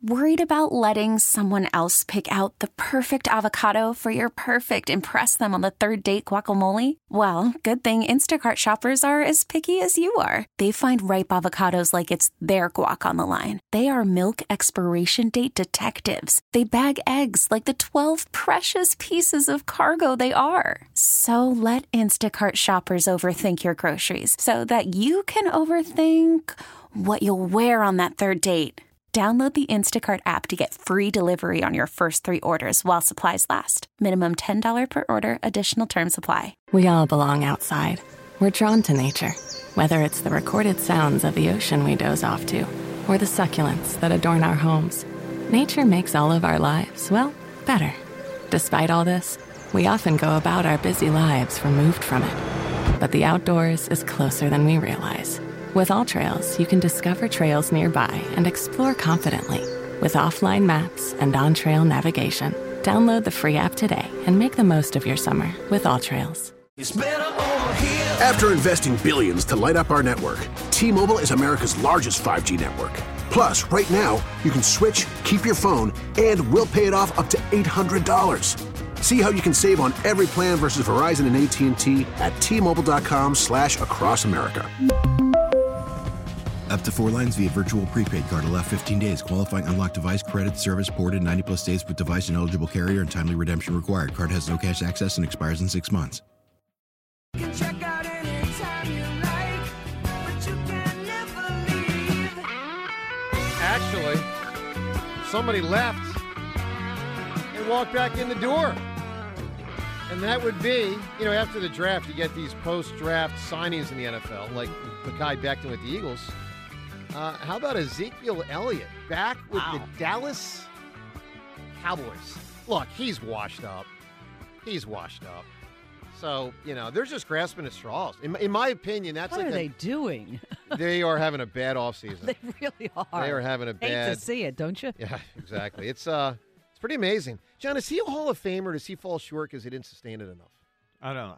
Worried about letting someone else pick out the perfect avocado for your perfect impress them on the third date guacamole? Well, good thing Instacart shoppers are as picky as you are. They find ripe avocados like it's their guac on the line. They are milk expiration date detectives. They bag eggs like the 12 precious pieces of cargo they are. So let Instacart shoppers overthink your groceries so that you can overthink what you'll wear on that third date. Download the Instacart app to get free delivery on your first 3 orders while supplies last. Minimum $10 per order. Additional terms apply. We all belong outside. We're drawn to nature, whether it's the recorded sounds of the ocean we doze off to, or the succulents that adorn our homes. Nature makes all of our lives, well, better. Despite all this, we often go about our busy lives removed from it. But the outdoors is closer than we realize. With AllTrails, you can discover trails nearby and explore confidently. With offline maps and on-trail navigation, download the free app today and make the most of your summer with AllTrails. After investing billions to light up our network, T-Mobile is America's largest 5G network. Plus, right now, you can switch, keep your phone, and we'll pay it off up to $800. See how you can save on every plan versus Verizon and AT&T at T-Mobile.com/across America. Up to 4 lines via virtual prepaid card. Allow 15 days. Qualifying unlocked device credit service ported 90-plus days with device and eligible carrier and timely redemption required. Card has no cash access and expires in 6 months. You can check out anytime you like, but you can never leave. Actually, somebody left and walked back in the door. And that would be, after the draft, you get these post-draft signings in the NFL, like Mekhi Becton with the Eagles. How about Ezekiel Elliott back with the Dallas Cowboys? Look, he's washed up. So, they're just grasping at straws. In my opinion, that's what are they doing? They are having a bad offseason. They really are. They are having a bad. Hate to see it, don't you? Yeah, exactly. It's pretty amazing. John, is he a Hall of Famer? Does he fall short because he didn't sustain it enough? I don't know.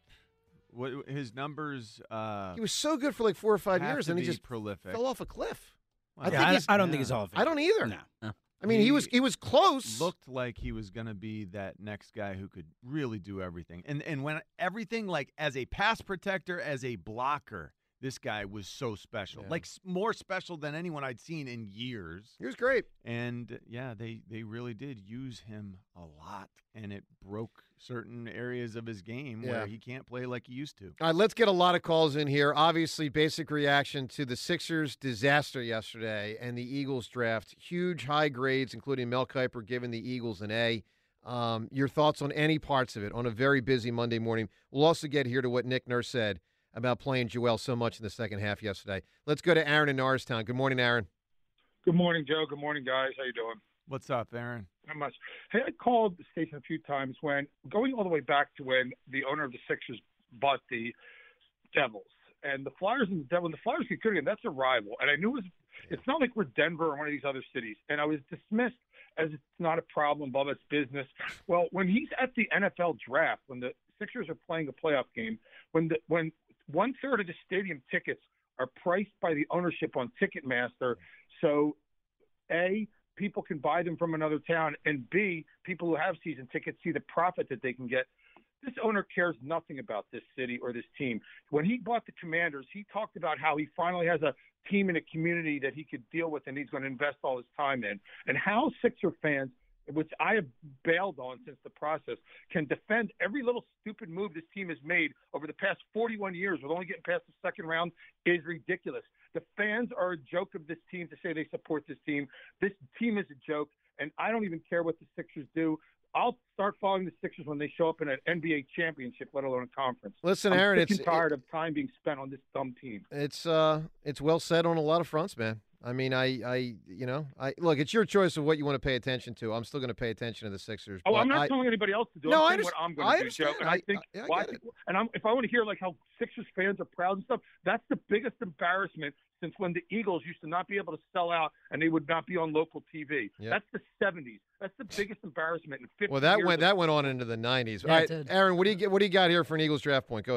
What his numbers? He was so good for like 4 or 5 years, and he just prolific. fell off a cliff. I don't think he's Hall of Famer. I don't either. No. I mean, he was close. Looked like he was going to be that next guy who could really do everything. And when everything, like as a pass protector, as a blocker, this guy was so special. Yeah. Like more special than anyone I'd seen in years. He was great. And yeah, they really did use him a lot, and it broke certain areas of his game where he can't play like he used to. All right, let's get a lot of calls in here. Obviously, basic reaction to the Sixers' disaster yesterday and the Eagles draft. Huge high grades, including Mel Kiper giving the Eagles an A. Your thoughts on any parts of it on a very busy Monday morning. We'll also get here to what Nick Nurse said about playing Joel so much in the second half yesterday. Let's go to Aaron in Norristown. Good morning, Aaron. Good morning, Joe. Good morning, guys. How you doing? What's up, Aaron? Not much. Hey, I called the station a few times when going all the way back to when the owner of the Sixers bought the Devils. And the Flyers and the Devils, when the Flyers get good again, that's a rival. And I knew it's not like we're Denver or one of these other cities. And I was dismissed as it's not a problem, blah, it's business. Well, when he's at the NFL draft, when the Sixers are playing a playoff game, when 1/3 of the stadium tickets are priced by the ownership on Ticketmaster, so A, people can buy them from another town, and B, people who have season tickets see the profit that they can get. This owner cares nothing about this city or this team. When he bought the Commanders, he talked about how he finally has a team in a community that he could deal with and he's going to invest all his time in. And how Sixer fans, which I have bailed on since the process, can defend every little stupid move this team has made over the past 41 years with only getting past the second round is ridiculous. The fans are a joke of this team to say they support this team. This team is a joke, and I don't even care what the Sixers do. I'll start following the Sixers when they show up in an NBA championship, let alone a conference. Listen, I'm Aaron, sick and tired of time being spent on this dumb team. It's well said on a lot of fronts, man. I mean, I look, it's your choice of what you want to pay attention to. I'm still going to pay attention to the Sixers. Oh, I'm not telling anybody else to do it. No, I'm saying what I'm going to do, Joe. And I think, if I want to hear like how Sixers fans are proud and stuff, that's the biggest embarrassment since when the Eagles used to not be able to sell out and they would not be on local TV. Yep. That's the 70s. That's the biggest embarrassment in 50 years. Well, that went on into the 90s. All right, Aaron, what do you got here for an Eagles draft point? Go ahead.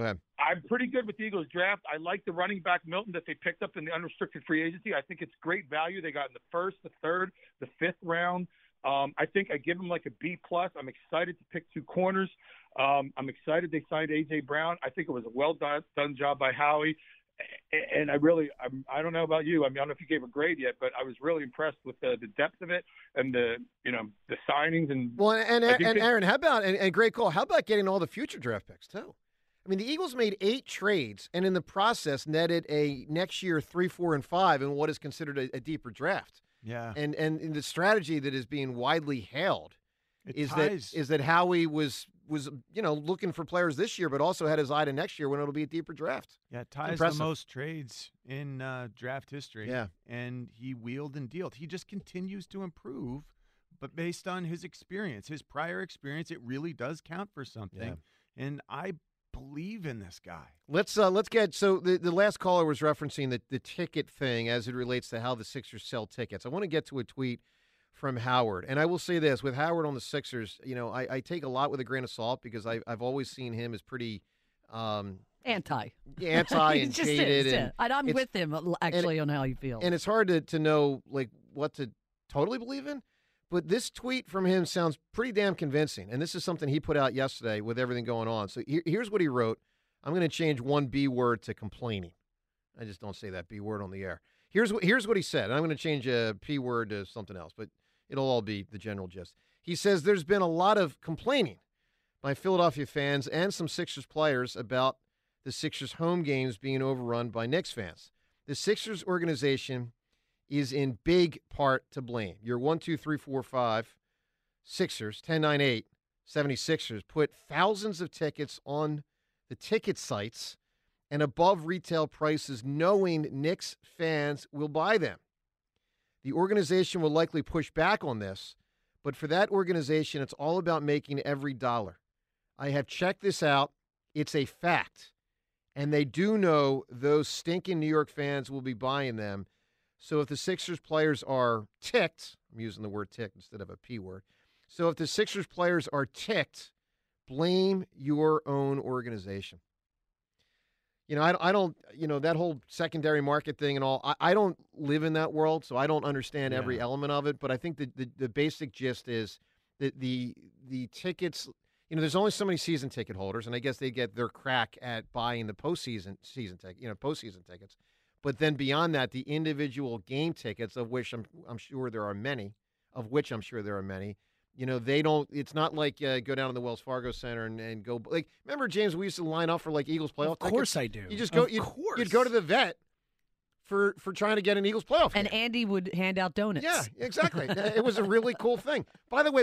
I'm pretty good with the Eagles draft. I like the running back Milton that they picked up in the unrestricted free agency. I think it's great value. They got in the first, the third, the fifth round. I think I give them like a B+. I'm excited to pick two corners. I'm excited they signed A.J. Brown. I think it was a well done job by Howie. And I don't know about you. I mean, I don't know if you gave a grade yet, but I was really impressed with the depth of it and the signings. And well, and Aaron, how about, and great call, how about getting all the future draft picks too? I mean, the Eagles made 8 trades and in the process netted a next year 3, 4, and 5 in what is considered a deeper draft. Yeah. And the strategy that is being widely hailed is that Howie was looking for players this year, but also had his eye to next year when it'll be a deeper draft. Yeah, ties the most trades in draft history. Yeah. And he wheeled and dealed. He just continues to improve, but based on his experience, his prior experience, it really does count for something. Yeah. And I believe in this guy. Let's get the last caller was referencing the ticket thing as it relates to how the Sixers sell tickets. I want to get to a tweet from Howard, and I will say this with Howard on the Sixers. I take a lot with a grain of salt because I've always seen him as pretty anti and jaded. And I'm with him actually on how he feels. And it's hard to know like what to totally believe in. But this tweet from him sounds pretty damn convincing, and this is something he put out yesterday with everything going on. So here's what he wrote. I'm going to change one B word to complaining. I just don't say that B word on the air. Here's what he said. I'm going to change a P word to something else, but it'll all be the general gist. He says there's been a lot of complaining by Philadelphia fans and some Sixers players about the Sixers home games being overrun by Knicks fans. The Sixers organization is in big part to blame. Your 1, 2, 3, 4, 5 Sixers, 10, 9, 8, 76ers put thousands of tickets on the ticket sites and above retail prices knowing Knicks fans will buy them. The organization will likely push back on this, but for that organization, it's all about making every dollar. I have checked this out. It's a fact. And they do know those stinking New York fans will be buying them. So if the Sixers players are ticked, I'm using the word ticked instead of a P word. So if the Sixers players are ticked, blame your own organization. I don't, that whole secondary market thing and all, I don't live in that world, so I don't understand every element of it. But I think the basic gist is that the tickets, there's only so many season ticket holders, and I guess they get their crack at buying the postseason tickets. But then beyond that, the individual game tickets, of which I'm sure there are many, they don't. It's not like go down to the Wells Fargo Center and go. Like, remember, James, we used to line up for like Eagles playoff tickets. Of course I do. You just go. You'd go to the vet for trying to get an Eagles playoff game. And Andy would hand out donuts. Yeah, exactly. It was a really cool thing. By the way,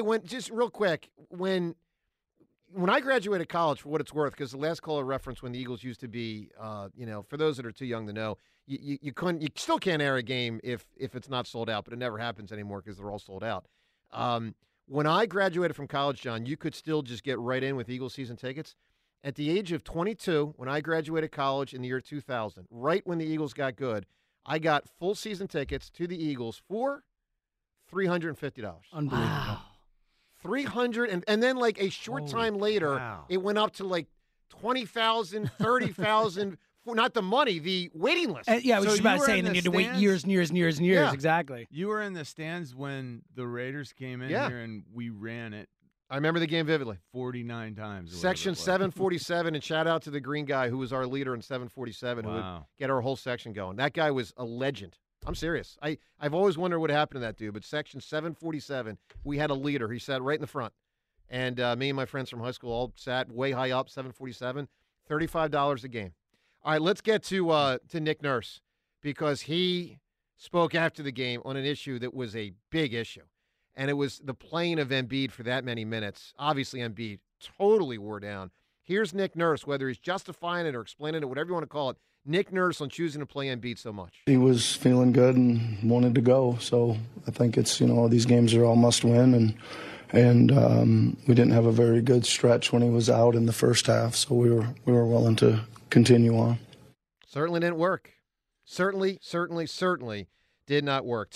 when I graduated college, for what it's worth, because the last caller referenced when the Eagles used to be, for those that are too young to know, you still can't air a game if it's not sold out, but it never happens anymore because they're all sold out. When I graduated from college, John, you could still just get right in with Eagles season tickets. At the age of 22, when I graduated college in the year 2000, right when the Eagles got good, I got full season tickets to the Eagles for $350. Unbelievable. Wow. 300 and then like a short time later, it went up to like 20,000, 30,000. Not the money, the waiting list. I was just about to say, and then you had to wait years and years and years and years. Yeah. Exactly. You were in the stands when the Raiders came in here, and we ran it. I remember the game vividly. 49 times. Section 747, and shout out to the green guy who was our leader in 747 who would get our whole section going. That guy was a legend. I'm serious. I've always wondered what happened to that dude, but section 747, we had a leader. He sat right in the front. And me and my friends from high school all sat way high up, 747, $35 a game. All right, let's get to Nick Nurse, because he spoke after the game on an issue that was a big issue, and it was the playing of Embiid for that many minutes. Obviously, Embiid totally wore down. Here's Nick Nurse, whether he's justifying it or explaining it, whatever you want to call it, Nick Nurse on choosing to play Embiid so much. He was feeling good and wanted to go, so I think it's, these games are all must win, and we didn't have a very good stretch when he was out in the first half, so we were willing to continue on. Certainly didn't work. Certainly did not work.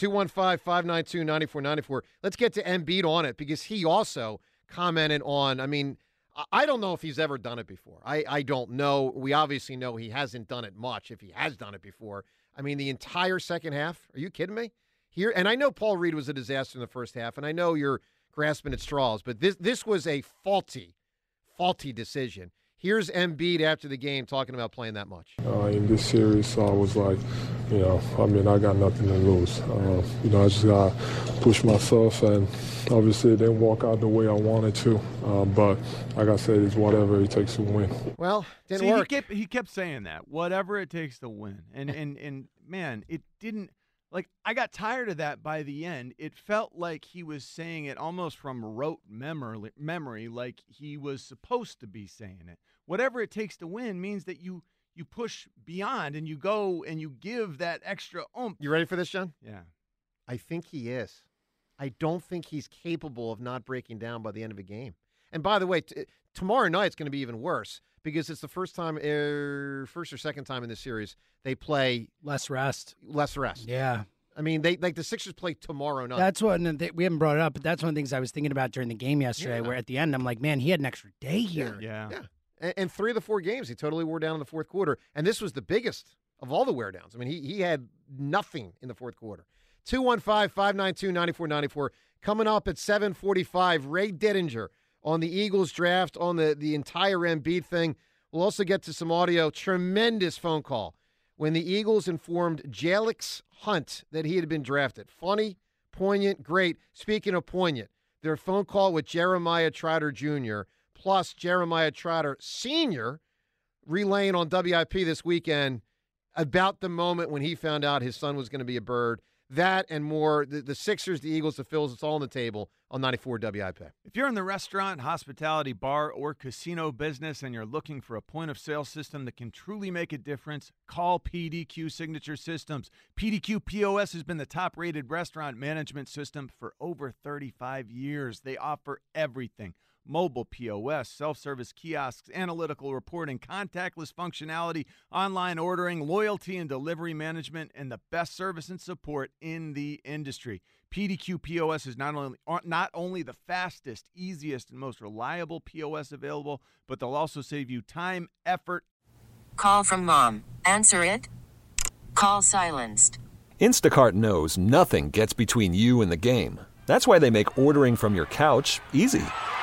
215-592-9494. Let's get to Embiid on it, because he also commented on, I don't know if he's ever done it before. I don't know. We obviously know he hasn't done it much if he has done it before. I mean, the entire second half. Are you kidding me? Here, and I know Paul Reed was a disaster in the first half, and I know you're grasping at straws, but this was a faulty decision. Here's Embiid after the game talking about playing that much. In this series, I was like, I got nothing to lose. I just got to push myself, and obviously it didn't work out the way I wanted to. But like I said, it's whatever it takes to win. Well, didn't work. He kept saying that, whatever it takes to win. And man, it didn't. Like, I got tired of that by the end. It felt like he was saying it almost from rote memory, like he was supposed to be saying it. Whatever it takes to win means that you push beyond and you go and you give that extra oomph. You ready for this, John? Yeah. I think he is. I don't think he's capable of not breaking down by the end of a game. And by the way, tomorrow night's going to be even worse because it's the first or second time in this series they play less rest. Yeah. I mean, the Sixers play tomorrow night. That's what we haven't brought it up, but that's one of the things I was thinking about during the game yesterday. Where at the end I'm like, man, he had an extra day here. Yeah. And 3 of the 4 games he totally wore down in the fourth quarter, and this was the biggest of all the wear downs. I mean, he had nothing in the fourth quarter. 215-592-9494. Coming up at 7:45, Ray Dittinger on the Eagles draft, on the entire Embiid thing. We'll also get to some audio. Tremendous phone call when the Eagles informed Jalix Hunt that he had been drafted. Funny, poignant, great. Speaking of poignant, their phone call with Jeremiah Trotter Jr. plus Jeremiah Trotter Sr. relaying on WIP this weekend about the moment when he found out his son was going to be a Bird. That and more. The Sixers, the Eagles, the Phils, it's all on the table on 94 WIP. If you're in the restaurant, hospitality, bar, or casino business and you're looking for a point-of-sale system that can truly make a difference, call PDQ Signature Systems. PDQ POS has been the top-rated restaurant management system for over 35 years. They offer everything. Mobile POS, self-service kiosks, analytical reporting, contactless functionality, online ordering, loyalty and delivery management, and the best service and support in the industry. PDQ POS is not only the fastest, easiest, and most reliable POS available, but they'll also save you time, effort. Call from mom. Answer it. Call silenced. Instacart knows nothing gets between you and the game. That's why they make ordering from your couch easy.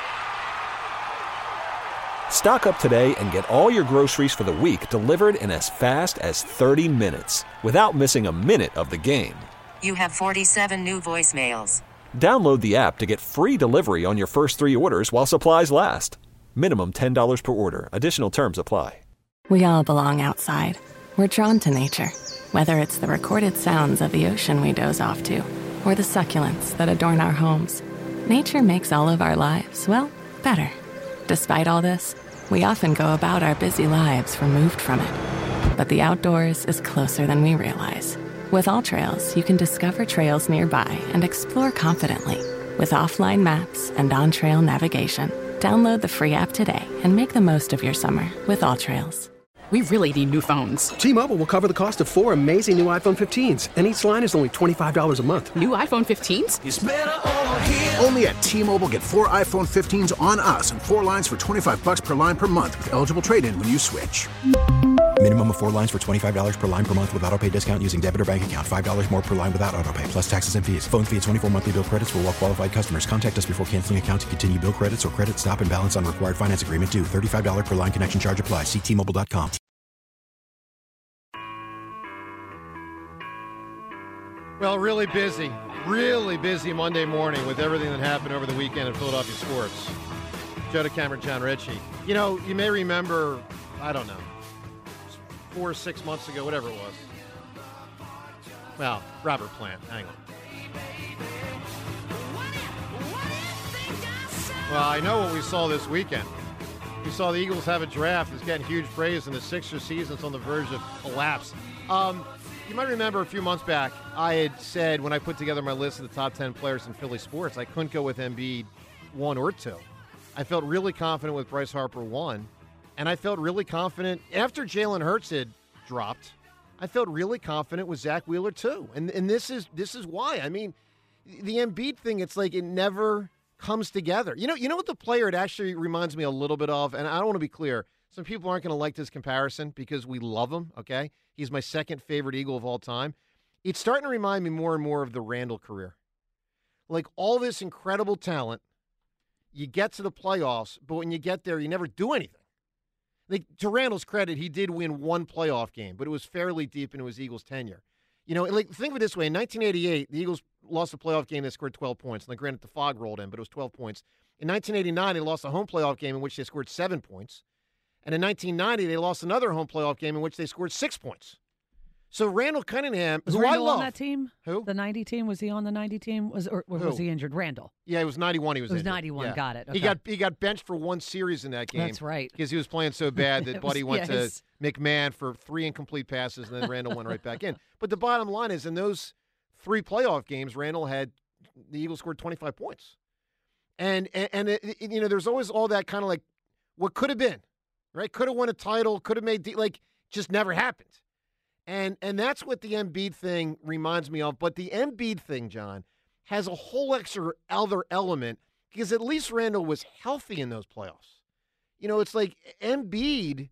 Stock up today and get all your groceries for the week delivered in as fast as 30 minutes without missing a minute of the game. You have 47 new voicemails. Download the app to get free delivery on your first 3 orders while supplies last. Minimum $10 per order. Additional terms apply. We all belong outside. We're drawn to nature, whether it's the recorded sounds of the ocean we doze off to or the succulents that adorn our homes. Nature makes all of our lives, well, better. Despite all this, we often go about our busy lives removed from it. But the outdoors is closer than we realize. With AllTrails, you can discover trails nearby and explore confidently. With offline maps and on-trail navigation, download the free app today and make the most of your summer with AllTrails. We really need new phones. T-Mobile will cover the cost of 4 amazing new iPhone 15s, and each line is only $25 a month. New iPhone 15s? It's better over here. Only at T-Mobile, get 4 iPhone 15s on us and 4 lines for $25 per line per month with eligible trade-in when you switch. Minimum of 4 lines for $25 per line per month with autopay discount using debit or bank account. $5 more per line without autopay, plus taxes and fees. Phone fee at 24 monthly bill credits for well-qualified customers. Contact us before canceling account to continue bill credits or credit stop and balance on required finance agreement due. $35 per line connection charge applies. See T-Mobile.com. Well, really busy Monday morning with everything that happened over the weekend in Philadelphia sports. Joe DeCamera, John Ritchie. You know, you may remember, I don't know, 4 or 6 months ago, whatever it was. Well, Robert Plant, hang on. Well, I know what we saw this weekend. We saw the Eagles have a draft that's getting huge praise, and the Sixers season's on the verge of collapse. You might remember a few months back, I had said when I put together my list of the top 10 players in Philly sports, I couldn't go with Embiid 1 or 2. I felt really confident with Bryce Harper 1, and I felt really confident after Jalen Hurts had dropped. I felt really confident with Zach Wheeler 2, and this is why. I mean, the Embiid thing, it's like it never comes together. You know what the player it actually reminds me a little bit of, and I don't want to be clear. Some people aren't going to like this comparison because we love him, okay? He's my second favorite Eagle of all time. It's starting to remind me more and more of the Randall career. Like all this incredible talent, you get to the playoffs, but when you get there, you never do anything. Like, to Randall's credit, he did win one playoff game, but it was fairly deep into his Eagles tenure. Like, think of it this way. In 1988, the Eagles lost a playoff game that scored 12 points. And then, granted, the fog rolled in, but it was 12 points. In 1989, they lost a home playoff game in which they scored 7 points. And in 1990, they lost another home playoff game in which they scored 6 points. So Randall Cunningham, was who Randall I love. on that team? Who? The 90 team? Was he on the 90 team? Was he injured? Randall. Yeah, it was 91. He was. It was injured. 91. Yeah. Got it. Okay. He got benched for one series in that game. That's right. Because he was playing so bad that Buddy went yes. to McMahon for 3 incomplete passes, and then Randall went right back in. But the bottom line is, in those 3 playoff games, the Eagles scored 25 points. And there's always all that kind of like what could have been, right? Could have won a title, could have made just never happened. And that's what the Embiid thing reminds me of. But the Embiid thing, John, has a whole extra other element because at least Randall was healthy in those playoffs. It's like Embiid,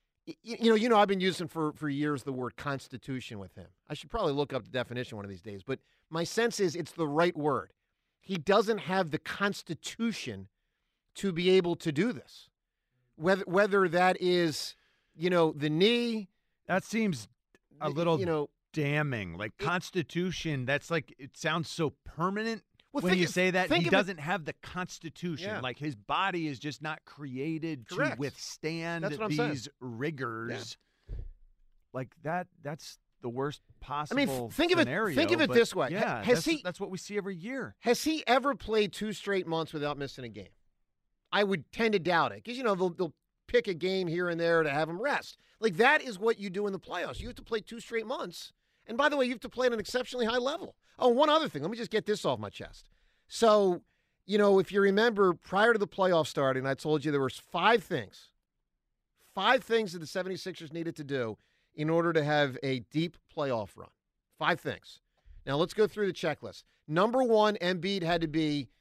I've been using for years the word constitution with him. I should probably look up the definition one of these days. But my sense is it's the right word. He doesn't have the constitution to be able to do this. Whether that is, the knee. That seems a little damning. Like Constitution, that's like, it sounds so permanent when you say that. He doesn't have the Constitution. Yeah. Like his body is just not created to withstand these rigors. Yeah. Like that's the worst possible scenario. Think of it this way. Yeah, that's what we see every year. Has he ever played 2 straight months without missing a game? I would tend to doubt it because, they'll pick a game here and there to have him rest. Like, that is what you do in the playoffs. You have to play 2 straight months. And by the way, you have to play at an exceptionally high level. Oh, one other thing. Let me just get this off my chest. So, if you remember, prior to the playoff starting, I told you there was 5 things. 5 things that the 76ers needed to do in order to have a deep playoff run. 5 things. Now, let's go through the checklist. Number 1, Embiid had to be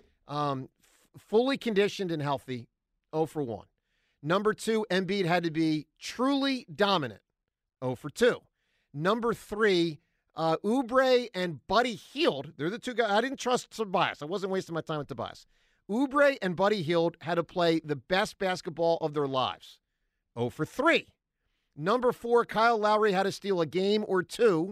fully conditioned and healthy, 0 for 1. Number 2, Embiid had to be truly dominant, 0 for 2. Number 3, Oubre and Buddy Hield, they're the 2 guys. I didn't trust Tobias. I wasn't wasting my time with Tobias. Oubre and Buddy Hield had to play the best basketball of their lives, 0 for 3. Number 4, Kyle Lowry had to steal a game or 2.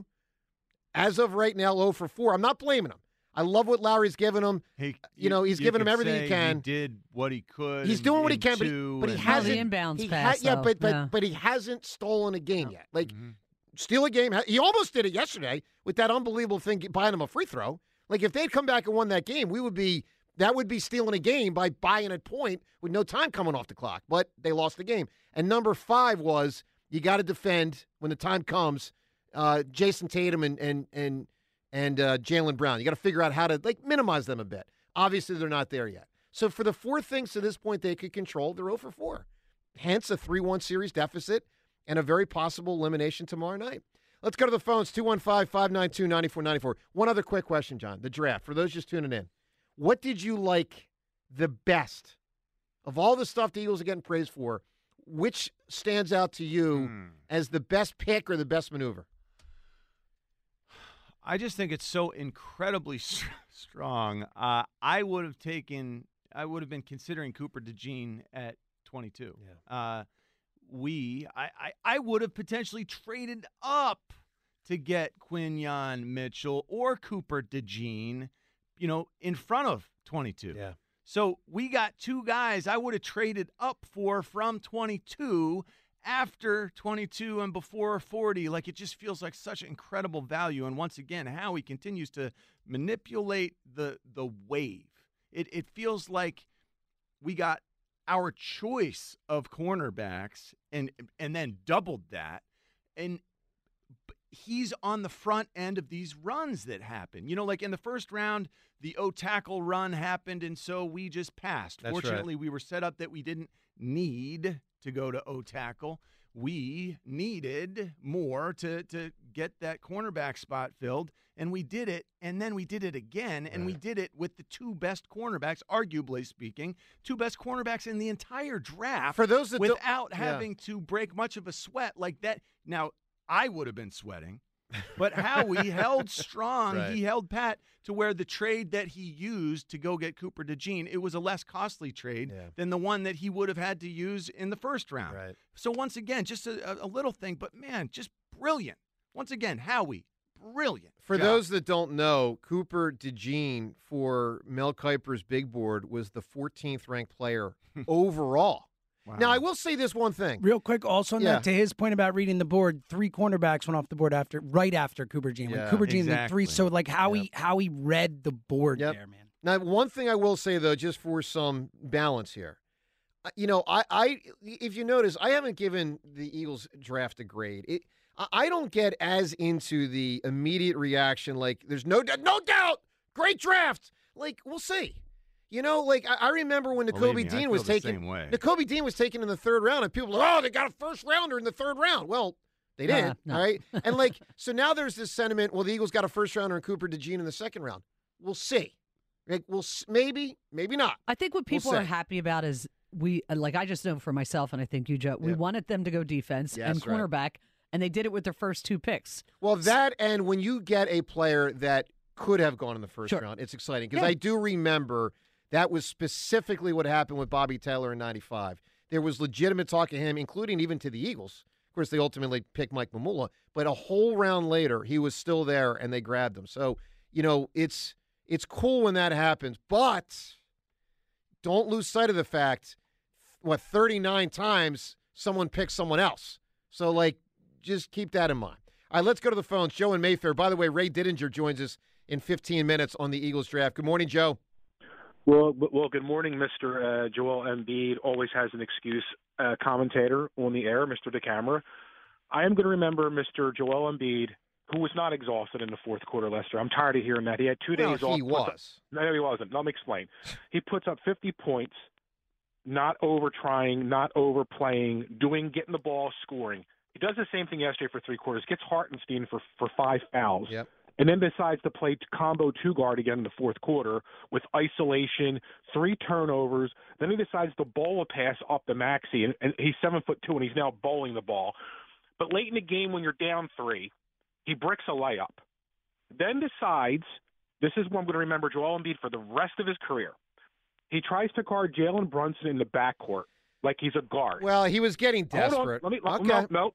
As of right now, 0 for 4. I'm not blaming him. I love what Lowry's given him. He's given him everything he can. He did what he could. He's doing what he can, but he hasn't. The inbounds pass. But he hasn't stolen a game yet. Like, steal a game. He almost did it yesterday with that unbelievable thing, buying him a free throw. Like, if they'd come back and won that game, that would be stealing a game by buying a point with no time coming off the clock. But they lost the game. And number 5 was you got to defend when the time comes. Jason Tatum and Jaylen Brown. You got to figure out how to minimize them a bit. Obviously, they're not there yet. So for the 4 things to this point they could control, they're 0 for 4. Hence a 3-1 series deficit and a very possible elimination tomorrow night. Let's go to the phones, 215-592-9494. One other quick question, John. The draft, for those just tuning in. What did you like the best? Of all the stuff the Eagles are getting praised for, which stands out to you as the best pick or the best maneuver? I just think it's so incredibly strong. I would have been considering Cooper DeJean at 22. Yeah. I would have potentially traded up to get Quinyon Mitchell or Cooper DeJean, in front of 22. Yeah. So we got 2 guys I would have traded up for from 22 after 22 and before 40. Like, it just feels like such incredible value. And once again, how he continues to manipulate the wave. It feels like we got our choice of cornerbacks and then doubled that. And he's on the front end of these runs that happen. Like in the first round, the O-tackle run happened, and so we just passed. That's Fortunately, right. We were set up that we didn't need to go to O-tackle. We needed more to get that cornerback spot filled, and we did it, and then we did it again, and we did it with the two best cornerbacks, arguably speaking, two best cornerbacks in the entire draft. For those that without having to break much of a sweat like that. Now, I would have been sweating. But Howie held strong. Right. He held pat to where the trade that he used to go get Cooper DeJean, it was a less costly trade than the one that he would have had to use in the first round. Right. So once again, just a little thing, but man, just brilliant. Once again, Howie, brilliant. For job. those that don't know, Cooper DeJean for Mel Kiper's big board was the 14th ranked player overall. Wow. Now, I will say this one thing. Real quick, also on that, to his point about reading the board, 3 cornerbacks went off the board right after Cooper DeJean. Yeah, Cooper DeJean went 3, so like how he read the board there, man. Now, one thing I will say, though, just for some balance here, you know, I if you notice, I haven't given the Eagles draft a grade. I don't get as into the immediate reaction like there's no doubt, great draft. Like, we'll see. You know, like I remember when Nakobe Dean was taken. Nakobe Dean was taken in the 3rd round, and people were like, "Oh, they got a first rounder in the 3rd round." Well, they did, all right. And like, so now there's this sentiment. Well, the Eagles got a first rounder in Cooper DeJean in the 2nd round. We'll see. Like, maybe not. I think what people are happy about is I just know for myself, and I think you, Joe, we wanted them to go defense and cornerback, and they did it with their first 2 picks. Well, that and when you get a player that could have gone in the first round, it's exciting because I do remember. That was specifically what happened with Bobby Taylor in 95. There was legitimate talk of him, including even to the Eagles. Of course, they ultimately picked Mike Mamula. But a whole round later, he was still there, and they grabbed him. So, you know, it's cool when that happens. But don't lose sight of the fact, 39 times someone picks someone else. So, like, just keep that in mind. All right, let's go to the phones. Joe in Mayfair. By the way, Ray Didinger joins us in 15 minutes on the Eagles draft. Good morning, Joe. Well, good morning, Mr. Joel Embiid. Always has an excuse commentator on the air, Mr. DeCamera. I am going to remember Mr. Joel Embiid, who was not exhausted in the 4th quarter, Lester. I'm tired of hearing that. He had 2 days off. He was. No, he wasn't. Let me explain. He puts up 50 points, not over-trying, not overplaying, getting the ball, scoring. He does the same thing yesterday for 3 quarters, gets Hartenstein for 5 fouls. Yep. And then decides to play combo 2-guard again in the 4th quarter with isolation, 3 turnovers. Then he decides to bowl a pass up to Maxey, and he's 7'2", and he's now bowling the ball. But late in the game when you're down 3, he bricks a layup. Then decides, this is what I'm going to remember Joel Embiid for the rest of his career. He tries to guard Jalen Brunson in the backcourt like he's a guard. Well, he was getting desperate. No.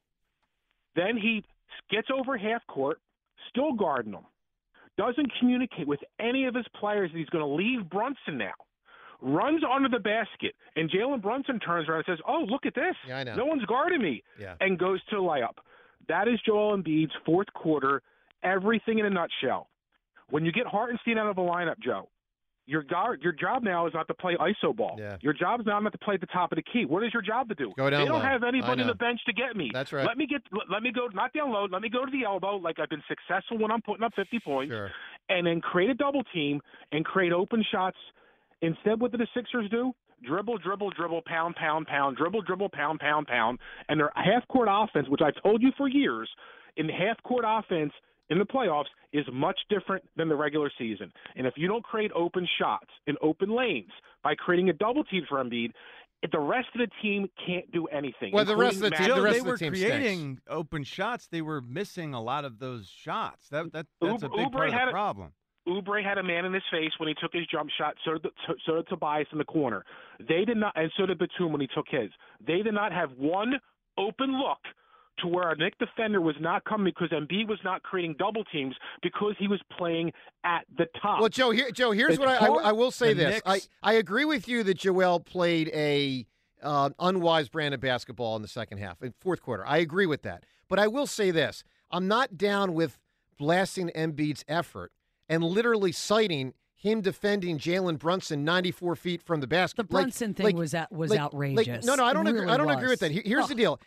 Then he gets over half court, still guarding him. Doesn't communicate with any of his players that he's going to leave Brunson now. Runs under the basket, and Jalen Brunson turns around and says, "Oh, look at this. Yeah, I know. No one's guarding me." Yeah. And goes to the layup. That is Joel Embiid's 4th quarter, everything in a nutshell. When you get Hartenstein out of the lineup, Joe, your job now is not to play iso ball. Yeah. Your job is not to play at the top of the key. What is your job to do? Go down They don't low. have I anybody on know. the bench to get me. That's right. Let me go, not down low. Let me go to the elbow like I've been successful when I'm putting up 50 points. Sure. And then create a double team and create open shots. Instead, what do the Sixers do? Dribble, pound, dribble, pound. And their half-court offense, which I've told you for years, in the half-court offense in the playoffs is much different than the regular season. And if you don't create open shots in open lanes by creating a double team for Embiid, the rest of the team can't do anything. Well, the rest of the team, they were creating open shots. They were missing a lot of those shots. That's a big part of the problem. Oubre had a man in his face when he took his jump shot. So did Tobias in the corner. They did not, and so did Batum when he took his. They did not have one open look to where a Knick defender was not coming because Embiid was not creating double teams because he was playing at the top. Well, Joe, here's what I will say this. I agree with you that Joel played a unwise brand of basketball in the second half, in 4th quarter. I agree with that. But I will say this. I'm not down with blasting Embiid's effort and literally citing him defending Jalen Brunson 94 feet from the basket. The Brunson thing was outrageous. No, I don't Really agree. I don't was. agree with that. Here's the deal.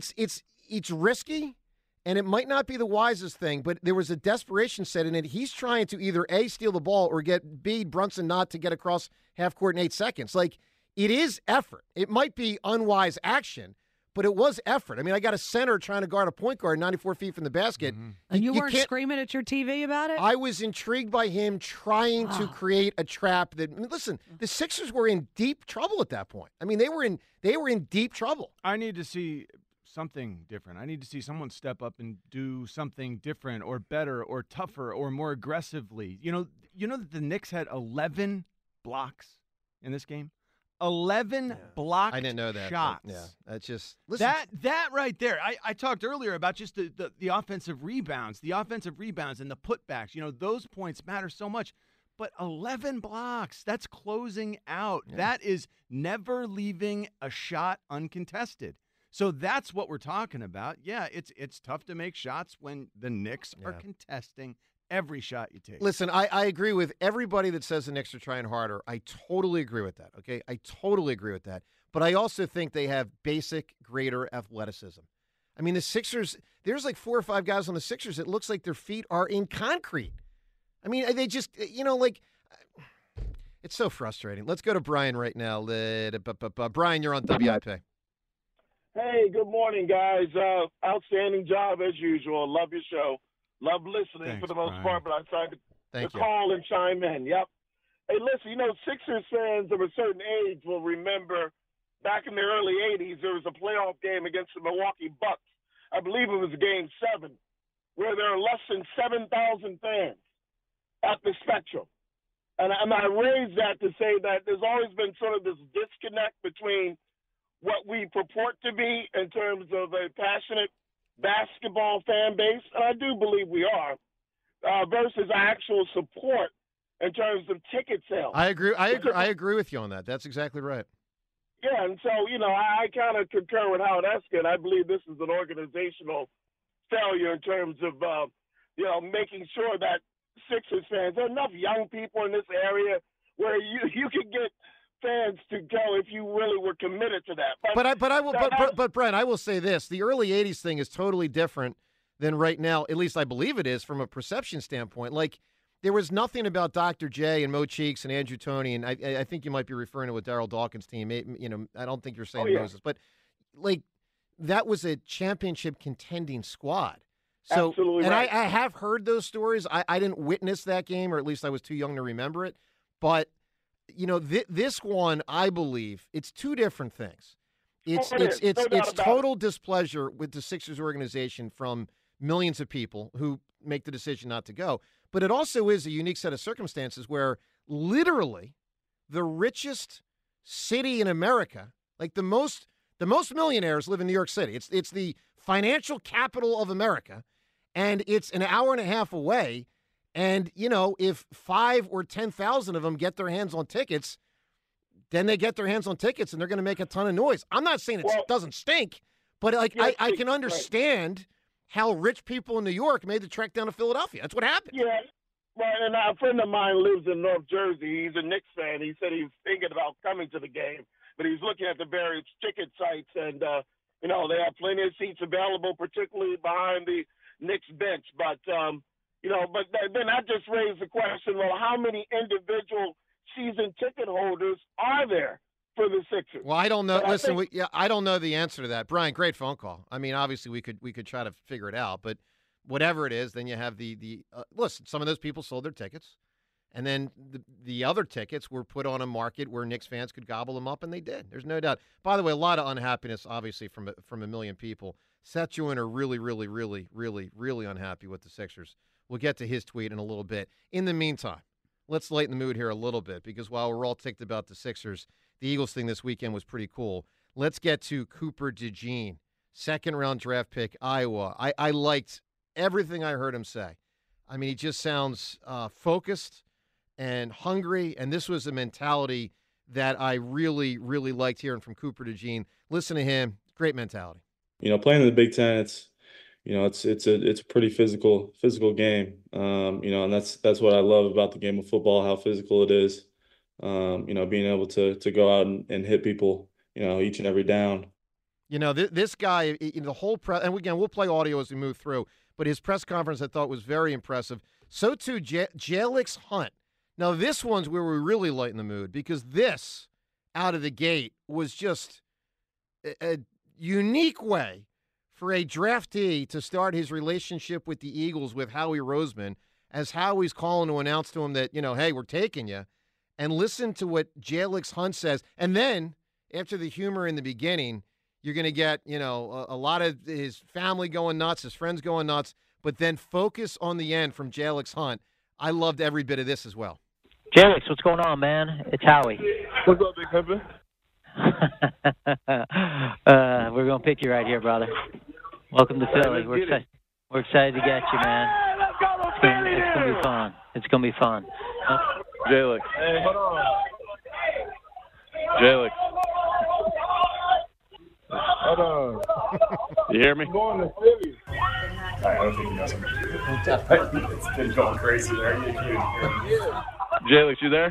It's risky, and it might not be the wisest thing. But there was a desperation set in it. He's trying to either A, steal the ball, or get B, Brunson not to get across half court in 8 seconds. Like, it is effort. It might be unwise action, but it was effort. I mean, I got a center trying to guard a point guard 94 feet from the basket. And you weren't screaming at your TV about it? I was intrigued by him trying to create a trap that. I mean, listen, the Sixers were in deep trouble at that point. I mean, they were in deep trouble. I need to see something different. I need to see someone step up and do something different or better or tougher or more aggressively. You know that the Knicks had 11 blocks in this game. 11 blocked I didn't know that. shots. Yeah, that's just listen. That right there. I talked earlier about just the offensive rebounds, and the putbacks. You know, those points matter so much. But 11 blocks, that's closing out. Yeah. That is never leaving a shot uncontested. So that's what we're talking about. Yeah, it's tough to make shots when the Knicks are contesting every shot you take. Listen, I agree with everybody that says the Knicks are trying harder. I totally agree with that, okay? I totally agree with that. But I also think they have basic, greater athleticism. I mean, the Sixers, there's like 4 or 5 guys on the Sixers that looks like their feet are in concrete. I mean, they just, it's so frustrating. Let's go to Brian right now. Brian, you're on WIP. Hey, good morning, guys. Outstanding job as usual. Love your show. Love listening for the most part, but I tried to call and chime in. Yep. Hey, listen, Sixers fans of a certain age will remember back in the early 80s, there was a playoff game against the Milwaukee Bucks. I believe it was Game 7, where there are less than 7,000 fans at the Spectrum. And I raised that to say that there's always been sort of this disconnect between what we purport to be in terms of a passionate basketball fan base, and I do believe we are, versus actual support in terms of ticket sales. I agree with you on that. That's exactly right. Yeah, and so, I kind of concur with Howard Eskin. I believe this is an organizational failure in terms of, making sure that Sixers fans, there are enough young people in this area where you can get fans to go if you really were committed to that. But Brent, I will say this: the early '80s thing is totally different than right now. At least I believe it is from a perception standpoint. Like there was nothing about Dr. J and Mo Cheeks and Andrew Toney, and I think you might be referring to a Darryl Dawkins team. I don't think you're saying Moses, but like that was a championship contending squad. So, absolutely and right. I have heard those stories. I didn't witness that game, or at least I was too young to remember it. But this one, I believe, it's two different things. It's total displeasure with the Sixers organization from millions of people who make the decision not to go. But it also is a unique set of circumstances where literally the richest city in America, like the most millionaires live in New York City. It's the financial capital of America, and it's an hour and a half away. And, if 5 or 10,000 of them get their hands on tickets, then they get their hands on tickets and they're going to make a ton of noise. I'm not saying it doesn't stink, but I can understand how rich people in New York made the trek down to Philadelphia. That's what happened. Yeah, right. And a friend of mine lives in North Jersey. He's a Knicks fan. He said he's thinking about coming to the game, but he's looking at the various ticket sites, and, they have plenty of seats available, particularly behind the Knicks bench. But then that just raised the question, well, how many individual season ticket holders are there for the Sixers? Well, I don't know. Listen, I don't know the answer to that. Brian, great phone call. I mean, obviously we could try to figure it out, but whatever it is, then you have listen, some of those people sold their tickets, and then the other tickets were put on a market where Knicks fans could gobble them up, and they did. There's no doubt. By the way, a lot of unhappiness, obviously, from a million people. Seth Joyner are really, really, really, really, really unhappy with the Sixers. We'll get to his tweet in a little bit. In the meantime, let's lighten the mood here a little bit, because while we're all ticked about the Sixers, the Eagles thing this weekend was pretty cool. Let's get to Cooper DeJean, second-round draft pick, Iowa. I liked everything I heard him say. I mean, he just sounds focused and hungry, and this was a mentality that I really, really liked hearing from Cooper DeJean. Listen to him. Great mentality. Playing in the Big Ten, it's a pretty physical game. And that's what I love about the game of football, how physical it is. Being able to go out and hit people, each and every down. This guy, the whole press, and again, we'll play audio as we move through, but his press conference I thought was very impressive. So too, Jalix Hunt. Now this one's where we really lighten the mood, because this out of the gate was just unique way for a draftee to start his relationship with the Eagles with Howie Roseman, as Howie's calling to announce to him that, hey, we're taking you, and listen to what Jalix Hunt says. And then, after the humor in the beginning, you're going to get, a lot of his family going nuts, his friends going nuts, but then focus on the end from Jalix Hunt. I loved every bit of this as well. Jalix, what's going on, man? It's Howie. What's up, Big Pimpin'? We're going to pick you right here, brother. Welcome to Philly. We're excited to get you, man. It's going to be fun. It's going to be fun. Jalix. Hey, hold on. Jalix. Hold on. You hear me? I'm going to Philly. I don't think he knows him. It's been going crazy there. Jalix, you there?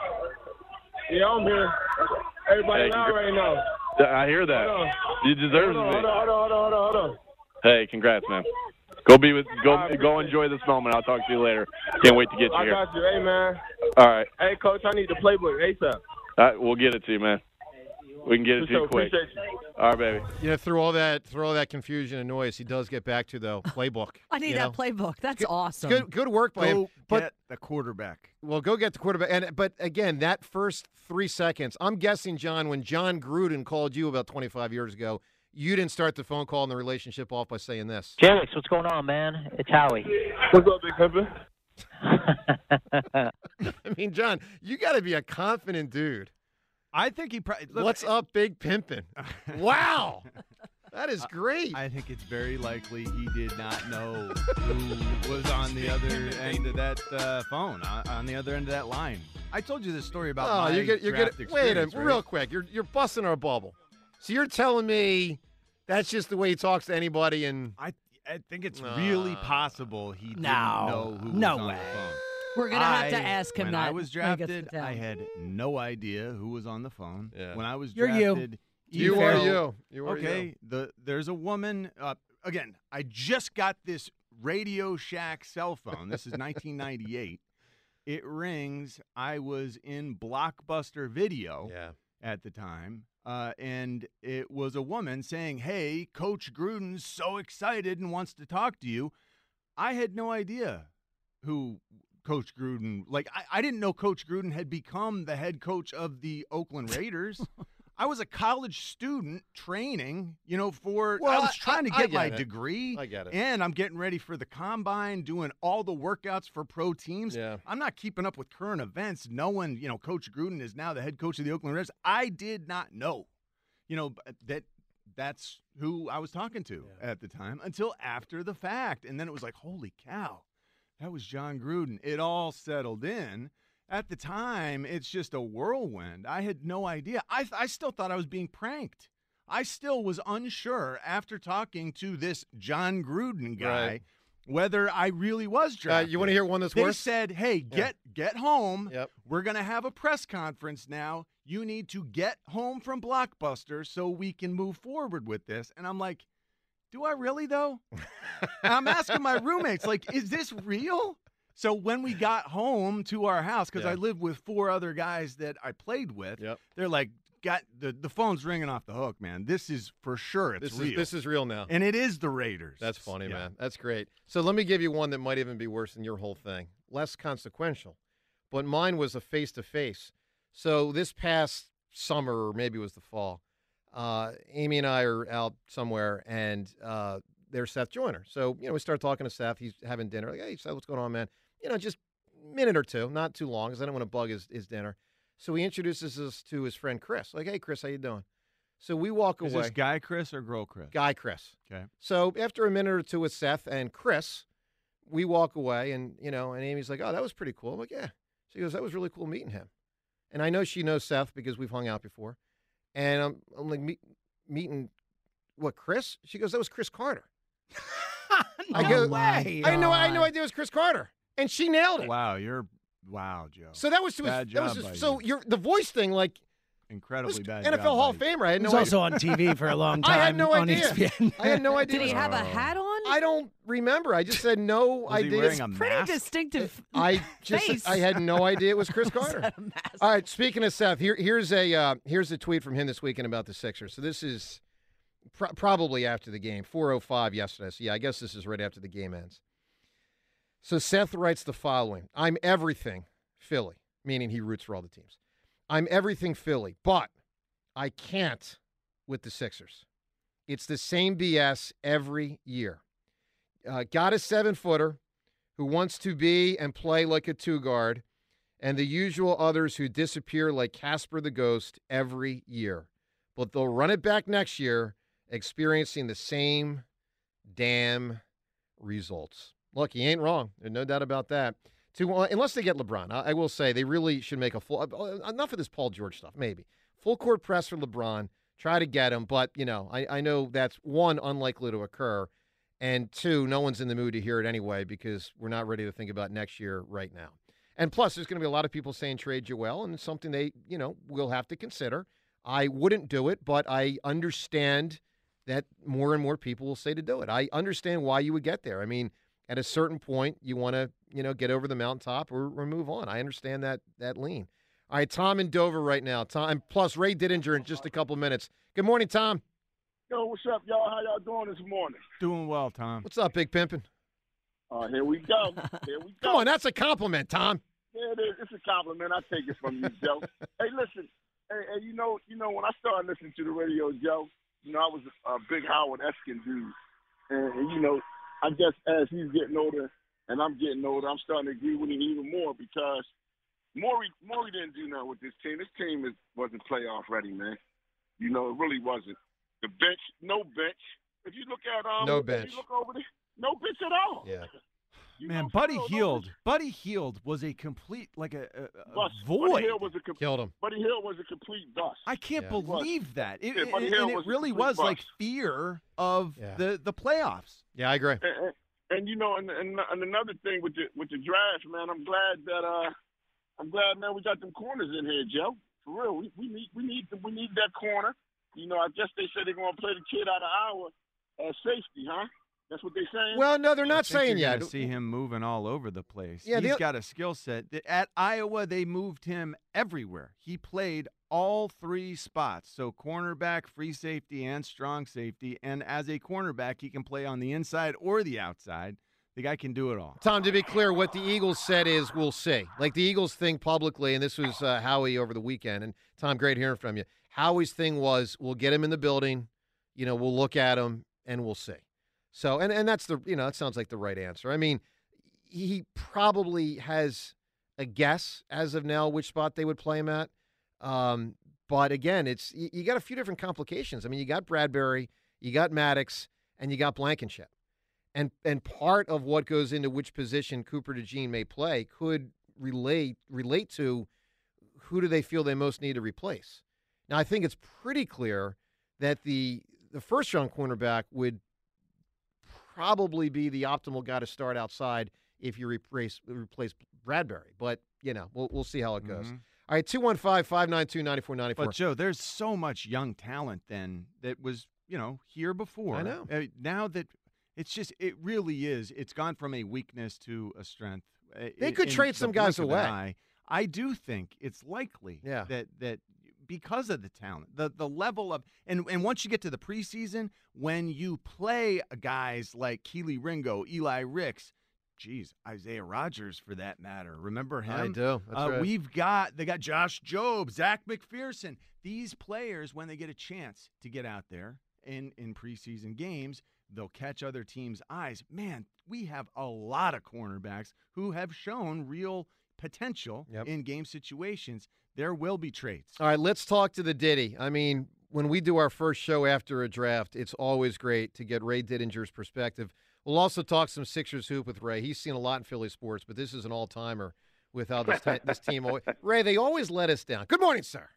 Yeah, I'm here. Everybody out right now. I hear that. You deserve it. Hold on. Hey, congrats, man. Go enjoy this moment. I'll talk to you later. Can't wait to get you here. I got you. Hey, man. All right. Hey, Coach, I need the playbook ASAP. We'll get it to you, man. We can get it to you quick. Appreciate you. All right, baby. Through all that confusion and noise, he does get back to the playbook. I need that playbook. That's awesome. Good work by him. But get the quarterback. Well, go get the quarterback. But again, that first 3 seconds, I'm guessing, John, when John Gruden called you about 25 years ago, you didn't start the phone call and the relationship off by saying this. Jalix, what's going on, man? It's Howie. What's up, Big Pimpin'? I mean, John, you got to be a confident dude. I think he probably. What's up, Big Pimpin'? Wow. That is great. I think it's very likely he did not know who was on the other end of that phone, on the other end of that line. I told you this story about my draft experience. Wait a minute, right? real quick. You're busting our bubble. So you're telling me that's just the way he talks to anybody? And I think it's really possible he didn't know who was on the phone. We're going to have to ask him when that. I was drafted, I had no idea who was on the phone. Yeah. When I was You're drafted, you are you. Okay, there's a woman. Again, I just got this Radio Shack cell phone. This is 1998. It rings. I was in Blockbuster Video at the time, and it was a woman saying, "Hey, Coach Gruden's so excited and wants to talk to you." I had no idea who Coach Gruden, I didn't know Coach Gruden had become the head coach of the Oakland Raiders. I was a college student training, I was trying to get my degree. I get it. And I'm getting ready for the combine, doing all the workouts for pro teams. Yeah. I'm not keeping up with current events, knowing, Coach Gruden is now the head coach of the Oakland Raiders. I did not know, that's who I was talking to at the time until after the fact. And then it was like, holy cow. That was John Gruden. It all settled in. At the time, it's just a whirlwind. I had no idea. I still thought I was being pranked. I still was unsure after talking to this John Gruden guy whether I really was drafted. You want to hear one that's they worse? Said, hey, get home. Yep. We're going to have a press conference now. You need to get home from Blockbuster so we can move forward with this. And I'm like, do I really, though? I'm asking my roommates, is this real? So when we got home to our house, because I lived with 4 other guys that I played with, they're like, the phone's ringing off the hook, man. This is for sure. It's real. This is real now. And it is the Raiders. That's funny, man. That's great. So let me give you one that might even be worse than your whole thing. Less consequential. But mine was a face-to-face. So this past summer, or maybe it was the fall, Amy and I are out somewhere, and there's Seth Joyner. So, we start talking to Seth. He's having dinner. Like, hey, Seth, what's going on, man? Just a minute or two, not too long, because I don't want to bug his dinner. So he introduces us to his friend Chris. Like, hey, Chris, how you doing? So we walk away. Is this Guy Chris or Girl Chris? Guy Chris. Okay. So after a minute or two with Seth and Chris, we walk away, and, and Amy's like, oh, that was pretty cool. I'm like, yeah. She goes, that was really cool meeting him. And I know she knows Seth because we've hung out before. And I'm like, meeting, what, Chris? She goes, that was Chris Carter. I had no idea it was Chris Carter. And she nailed it. Wow, Joe. So that was bad job by so you. the voice thing, incredibly bad. NFL Hall of Famer. I had no idea. He was also on TV for a long time. I had no on idea. ESPN. I had no idea. Did he have a hat on? I don't remember. I just said no idea. He wearing a Pretty mask? distinctive. I had no idea it was Chris Carter. All right. Speaking of Seth, here's a tweet from him this weekend about the Sixers. So this is probably after the game. 4:05 yesterday. So, yeah, I guess this is right after the game ends. So Seth writes the following. I'm everything Philly, meaning he roots for all the teams. I'm everything Philly, but I can't with the Sixers. It's the same BS every year. Got a 7-footer who wants to be and play like a 2-guard, and the usual others who disappear like Casper the Ghost every year. But they'll run it back next year, experiencing the same damn results. Look, he ain't wrong. There's no doubt about that. Unless they get LeBron, I will say they really should make a full – enough of this Paul George stuff, maybe. Full court press for LeBron. Try to get him. But, I know that's, one, unlikely to occur, and two, no one's in the mood to hear it anyway because we're not ready to think about next year right now. And plus, there's going to be a lot of people saying trade Joel, and it's something they, will have to consider. I wouldn't do it, but I understand that more and more people will say to do it. I understand why you would get there. I mean, at a certain point, you want to, get over the mountaintop or move on. I understand that lean. All right, Tom in Dover right now. Tom, plus Ray Didinger in just a couple minutes. Good morning, Tom. Yo, what's up, y'all? How y'all doing this morning? Doing well, Tom. What's up, Big Pimpin'? Here we go. Here we go. Come on, that's a compliment, Tom. Yeah, it is. It's a compliment. I take it from you, Joe. Hey, listen. Hey, you know, when I started listening to the radio, Joe, I was a big Howard Eskin dude. And I guess as he's getting older and I'm getting older, I'm starting to agree with him even more because Morey didn't do nothing with this team. This team wasn't playoff ready, man. It really wasn't. The bench, no bench. If you look at no bench. If you look over there, no bench at all. Yeah. Man, Buddy Hield was a complete, like a void. Buddy Hield was Killed him. Buddy Hield was a complete bust. I can't believe that. It really was like fear of the playoffs. Yeah, I agree. And another thing with the draft, man, I'm glad, man, we got them corners in here, Joe. For real, we need that corner. I guess they said they're going to play the kid out of our safety, huh? That's what they're saying? Well, no, they're not saying yet. yet. See him moving all over the place. Yeah, he's got a skill set. At Iowa, they moved him everywhere. He played all three spots. So cornerback, free safety, and strong safety. And as a cornerback, he can play on the inside or the outside. The guy can do it all. Tom, to be clear, what the Eagles said is we'll see. Like the Eagles thing publicly, and this was Howie over the weekend. And Tom, great hearing from you. Howie's thing was we'll get him in the building, we'll look at him, and we'll see. So, and that's it sounds like the right answer. I mean, he probably has a guess as of now which spot they would play him at. But again, you got a few different complications. I mean, you got Bradbury, you got Maddox, and you got Blankenship. And part of what goes into which position Cooper DeJean may play could relate to who do they feel they most need to replace. Now, I think it's pretty clear that the first-round cornerback would probably be the optimal guy to start outside if you replace Bradbury. But, we'll see how it goes. All right, 215-592-9494. But, Joe, there's so much young talent then that was, here before. I know. Now that it really is. It's gone from a weakness to a strength. They could trade some guys away. I do think it's likely that because of the talent, the level of and once you get to the preseason, when you play guys like Keely Ringo, Eli Ricks, Isaiah Rodgers for that matter. Remember him? I do. That's right. They got Josh Jobe, Zach McPherson. These players, when they get a chance to get out there in preseason games, they'll catch other teams' eyes. Man, we have a lot of cornerbacks who have shown real potential in game situations. There will be trades. All right, let's talk to the Diddy. I mean, when we do our first show after a draft, it's always great to get Ray Didinger's perspective. We'll also talk some Sixers hoop with Ray. He's seen a lot in Philly sports, but this is an all-timer with how this team always – Ray, they always let us down. Good morning, sir.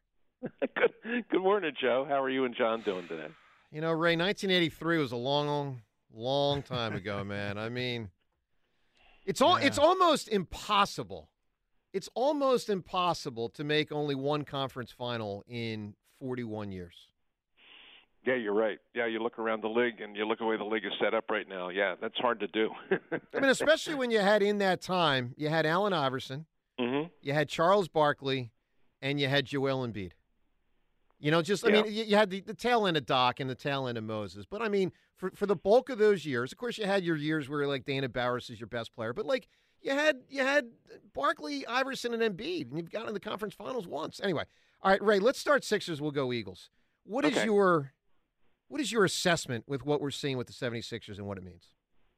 Good morning, Joe. How are you and John doing today? Ray, 1983 was a long, long time ago, man. I mean, it's almost impossible. It's almost impossible to make only one conference final in 41 years. Yeah, you're right. Yeah, you look around the league and you look at the way the league is set up right now. Yeah, that's hard to do. I mean, especially when you had in that time, you had Allen Iverson, you had Charles Barkley, and you had Joel Embiid. You know, just, I mean, you had the tail end of Doc and the tail end of Moses. But, I mean, for the bulk of those years, of course, you had your years where, like, Dana Barris is your best player. But, like, you had Barkley, Iverson, and Embiid, and you've gotten in the conference finals once. Anyway, all right, Ray, let's start Sixers. We'll go Eagles. What is your assessment with what we're seeing with the 76ers and what it means?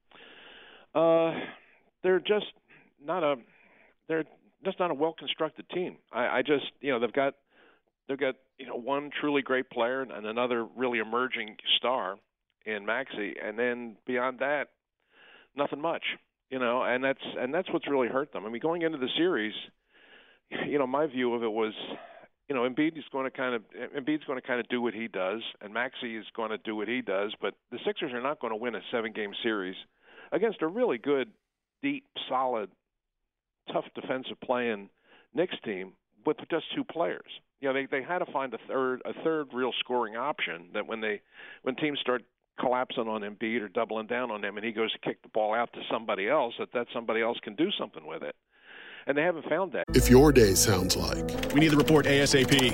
They're just not a well-constructed team. I just, you know, they've got one truly great player and another really emerging star in Maxey, and then beyond that, nothing much. You know, and that's what's really hurt them. I mean, going into the series, you know, my view of it was, you know, Embiid's going to kind of do what he does, and Maxey is going to do what he does, but the Sixers are not going to win a 7-game series against a really good, deep, solid, tough defensive playing Knicks team with just two players. You know, they had to find a third real scoring option that when teams start collapsing on Embiid or doubling down on him and he goes to kick the ball out to somebody else, that somebody else can do something with it. And they haven't found that. If your day sounds like, we need the report ASAP.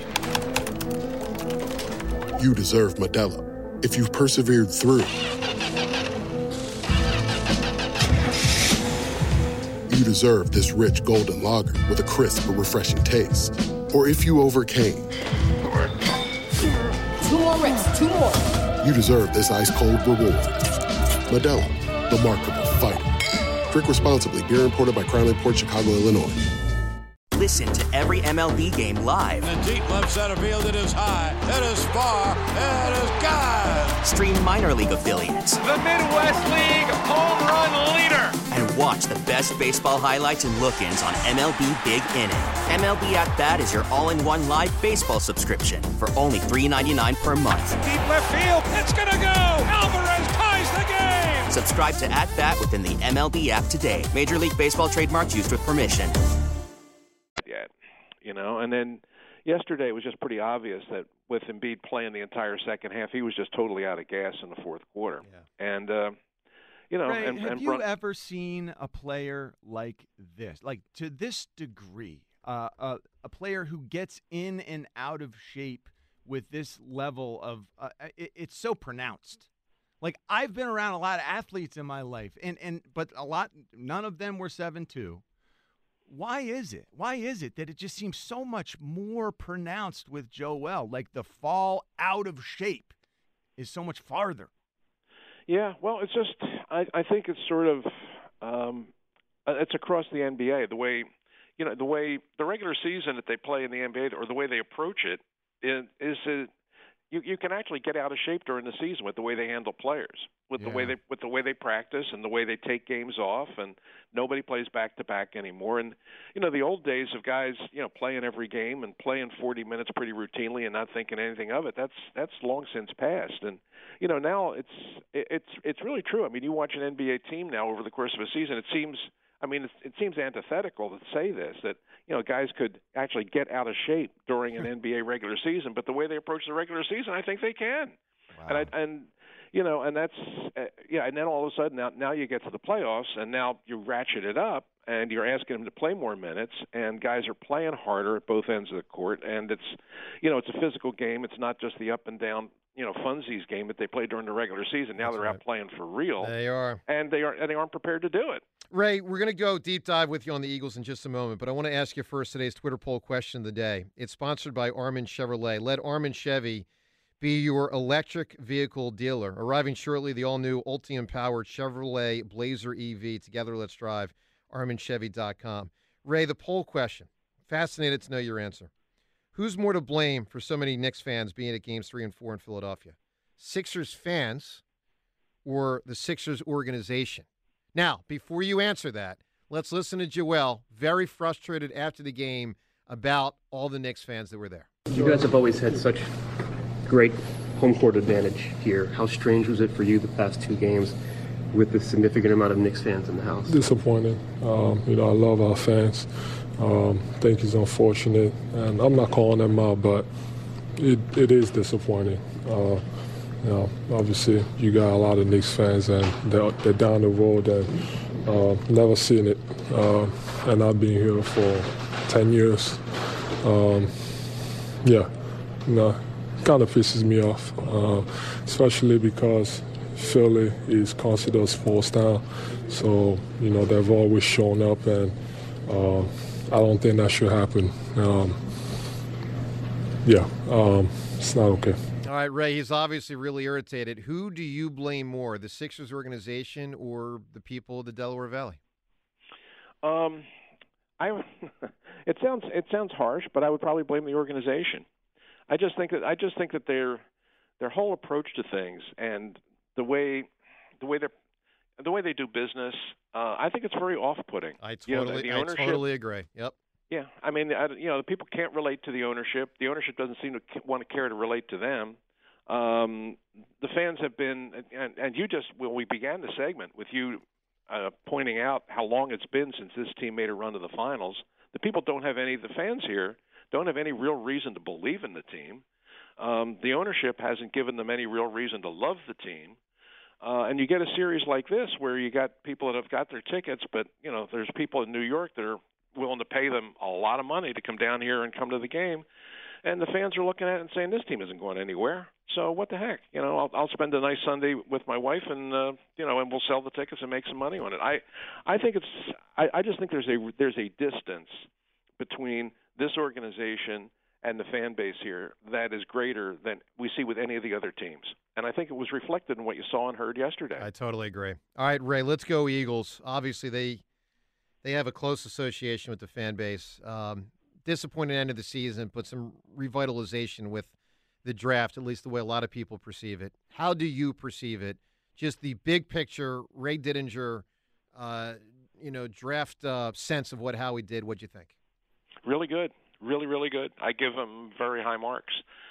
You deserve Modelo. If you've persevered through, you deserve this rich golden lager with a crisp but refreshing taste. Or if you overcame. 2 more reps, 2 more. You deserve this ice-cold reward. Modelo, the Markable Fighter. Drink responsibly. Beer imported by Crown Imports, Chicago, Illinois. Listen to every MLB game live. In the deep left center field, it is high, it is far, it is gone. Stream minor league affiliates. The Midwest League home run leader. And watch the best baseball highlights and look-ins on MLB Big Inning. MLB At Bat is your all-in-one live baseball subscription for only $3.99 per month. Deep left field, it's gonna go. Alvarez ties the game. Subscribe to At Bat within the MLB app today. Major League Baseball trademarks used with permission. Yet, you know, and then yesterday it was just pretty obvious that with Embiid playing the entire second half, he was just totally out of gas in the fourth quarter. Yeah. And you know, Ray, have you ever seen a player like this, like to this degree, a player who gets in and out of shape with this level of it's so pronounced. Like, I've been around a lot of athletes in my life, but none of them were 7'2". Why is it? Why is it that it just seems so much more pronounced with Joel? Like, the fall out of shape is so much farther. Yeah, well, it's just I think it's sort of it's across the NBA. The way the regular season that they play in the NBA, or the way they approach it, is you can actually get out of shape during the season with the way they handle players, with the way they practice and the way they take games off, and nobody plays back to back anymore. And you know, the old days of guys, you know, playing every game and playing 40 minutes pretty routinely and not thinking anything of it, that's long since passed. And you know, now it's really true. I mean, you watch an NBA team now over the course of a season, it seems antithetical to say this, that, you know, guys could actually get out of shape during an NBA regular season, but the way they approach the regular season, I think they can. Wow. And you know, and that's and then all of a sudden now you get to the playoffs, and now you ratchet it up, and you're asking them to play more minutes, and guys are playing harder at both ends of the court, and it's a physical game. It's not just the up and down, you know, funsies game that they play during the regular season. Now they're out playing for real. They are. And they aren't prepared to do it. Ray, we're going to go deep dive with you on the Eagles in just a moment, but I want to ask you first today's Twitter poll question of the day. It's sponsored by Armin Chevrolet. Let Armin Chevy be your electric vehicle dealer. Arriving shortly, the all-new Ultium-powered Chevrolet Blazer EV. Together, let's drive. ArminChevy.com. Ray, the poll question. Fascinated to know your answer. Who's more to blame for so many Knicks fans being at Games 3 and 4 in Philadelphia? Sixers fans or the Sixers organization? Now, before you answer that, let's listen to Joel, very frustrated after the game about all the Knicks fans that were there. You guys have always had such great home court advantage here. How strange was it for you the past 2 games with the significant amount of Knicks fans in the house? Disappointing. You know, I love our fans. Think it's unfortunate, and I'm not calling them out, but it is disappointing. You know, obviously you got a lot of Knicks fans, and they're down the road and never seen it. And I've been here for 10 years. Yeah, no, kind of pisses me off, especially because Philly is considered as fourth down. So, they've always shown up, and I don't think that should happen. It's not okay. All right, Ray, he's obviously really irritated. Who do you blame more, the Sixers organization or the people of the Delaware Valley? It sounds harsh, but I would probably blame the organization. I just think that their whole approach to things and the way they do business, I think it's very off-putting. I totally agree. Yep. Yeah, I mean, the people can't relate to the ownership. The ownership doesn't seem to want to care to relate to them. The fans have been, and you just, when we began the segment with you pointing out how long it's been since this team made a run to the finals, the fans here don't have any real reason to believe in the team. The ownership hasn't given them any real reason to love the team. And you get a series like this where you got people that have got their tickets, but, there's people in New York that are willing to pay them a lot of money to come down here and come to the game. And the fans are looking at it and saying, this team isn't going anywhere. So what the heck? I'll spend a nice Sunday with my wife and, and we'll sell the tickets and make some money on it. I think I just think there's a distance between this organization and the fan base here that is greater than we see with any of the other teams. And I think it was reflected in what you saw and heard yesterday. I totally agree. All right, Ray, let's go Eagles. Obviously, they have a close association with the fan base. Disappointing end of the season, but some revitalization with the draft, at least the way a lot of people perceive it. How do you perceive it? Just the big picture, Ray Dittinger, draft sense of how he did. What'd you think? Really good. Really, really good. I give him very high marks.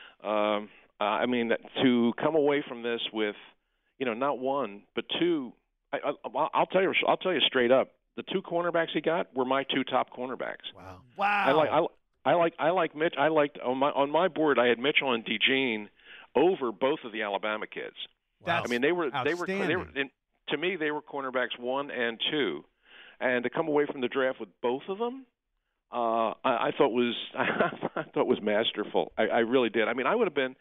To come away from this with, not one, but two. I'll tell you straight up. The two cornerbacks he got were my two top cornerbacks. Wow. I like Mitch. I liked on my board. I had Mitchell and DeJean over both of the Alabama kids. Wow. I mean, they were to me they were cornerbacks 1 and 2, and to come away from the draft with both of them, I thought was masterful. I really did. I mean, I would have been.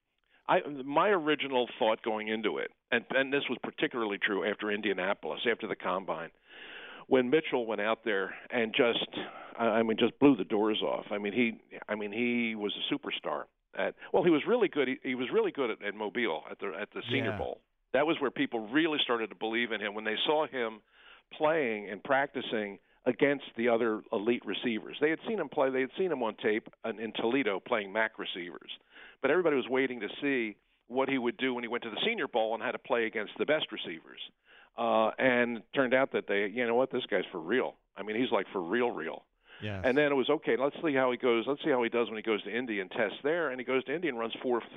My original thought going into it, and this was particularly true after Indianapolis, after the Combine, when Mitchell went out there and just blew the doors off. I mean, he was a superstar. He was really good. He was really good at Mobile at the Senior Bowl. That was where people really started to believe in him when they saw him playing and practicing against the other elite receivers. They had seen him play. They had seen him on tape in Toledo playing MAC receivers. But everybody was waiting to see what he would do when he went to the Senior Bowl and had to play against the best receivers. And it turned out that this guy's for real. I mean, he's like for real. Yeah. And then it was, okay, let's see how he goes. Let's see how he does when he goes to Indy and tests there. And he goes to Indy and runs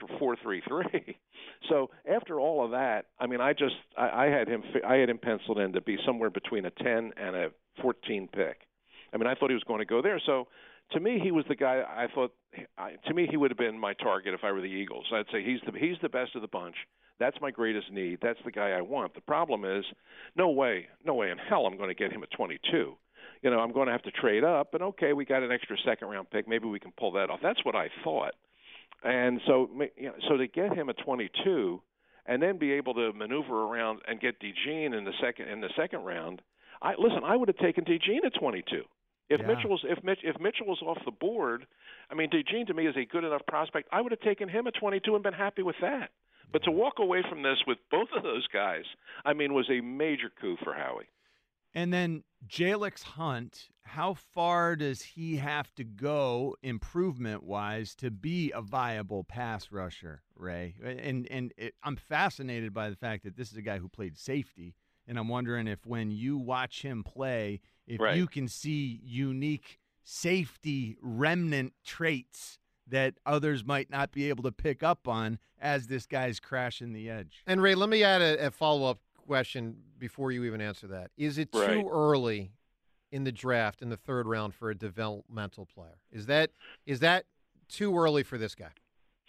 4.33. So after all of that, I mean, I had him penciled in to be somewhere between a 10 and a 14 pick. I mean, I thought he was going to go there. So to me, he was the guy I thought. To me, he would have been my target if I were the Eagles. I'd say he's the best of the bunch. That's my greatest need. That's the guy I want. The problem is, no way in hell I'm going to get him at 22. I'm going to have to trade up. And okay, we got an extra second-round pick. Maybe we can pull that off. That's what I thought. And so to get him at 22, and then be able to maneuver around and get DeJean in the second round. I would have taken DeJean at 22. If Mitchell was off the board, I mean, DeJean to me is a good enough prospect. I would have taken him at 22 and been happy with that. But to walk away from this with both of those guys, I mean, was a major coup for Howie. And then Jalix Hunt, how far does he have to go improvement-wise to be a viable pass rusher, Ray? I'm fascinated by the fact that this is a guy who played safety, and I'm wondering if when you watch him play, if you can see unique safety remnant traits that others might not be able to pick up on as this guy's crashing the edge. And, Ray, let me add a follow-up question before you even answer that. Is it too early in the draft in the third round for a developmental player? Is that too early for this guy?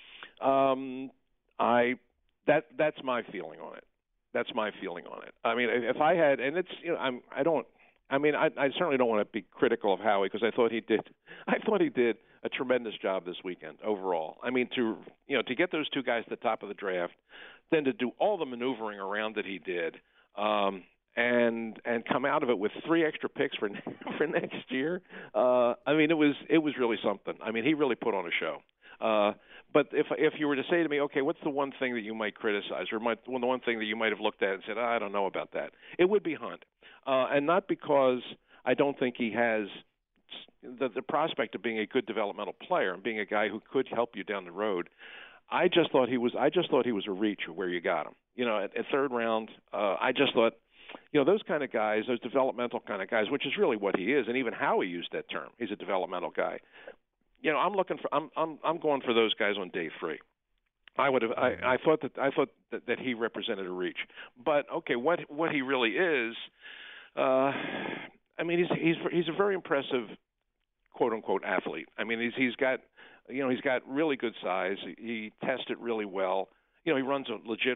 That's my feeling on it. That's my feeling on it. I mean, if I had, and it's, I certainly don't want to be critical of Howie because I thought he did a tremendous job this weekend overall. I mean, to get those two guys at the top of the draft, then to do all the maneuvering around that he did, and come out of it with 3 extra picks for next year. I mean, it was really something. I mean, he really put on a show. But if you were to say to me, okay, what's the one thing that you might criticize, or the one thing that you might have looked at and said, I don't know about that, it would be Hunt, and not because I don't think he has the prospect of being a good developmental player and being a guy who could help you down the road. I just thought he was a reach where you got him. At third round, I just thought, those kind of guys, those developmental kind of guys, which is really what he is, and even Howie used that term. He's a developmental guy. I'm going for those guys on day 3. I thought that he represented a reach. But okay, what he really is, I mean, he's a very impressive quote unquote athlete. I mean, he's got really good size. He tested really well. He runs a legit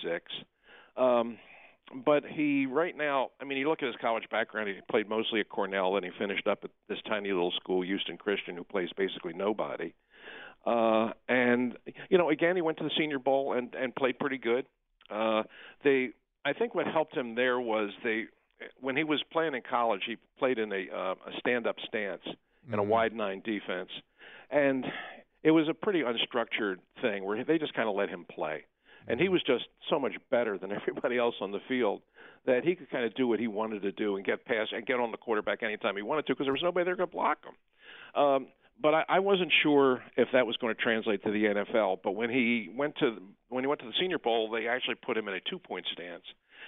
4.6. But he right now, I mean, you look at his college background, he played mostly at Cornell, and he finished up at this tiny little school, Houston Christian, who plays basically nobody. And, again, he went to the Senior Bowl and played pretty good. I think what helped him there was when he was playing in college, he played in a stand-up stance and a wide 9 defense. And it was a pretty unstructured thing where they just kind of let him play. And he was just so much better than everybody else on the field that he could kind of do what he wanted to do and get past and get on the quarterback anytime he wanted to because there was nobody there going to block him. But I wasn't sure if that was going to translate to the NFL. But when he went to the Senior Bowl, they actually put him in a 2-point stance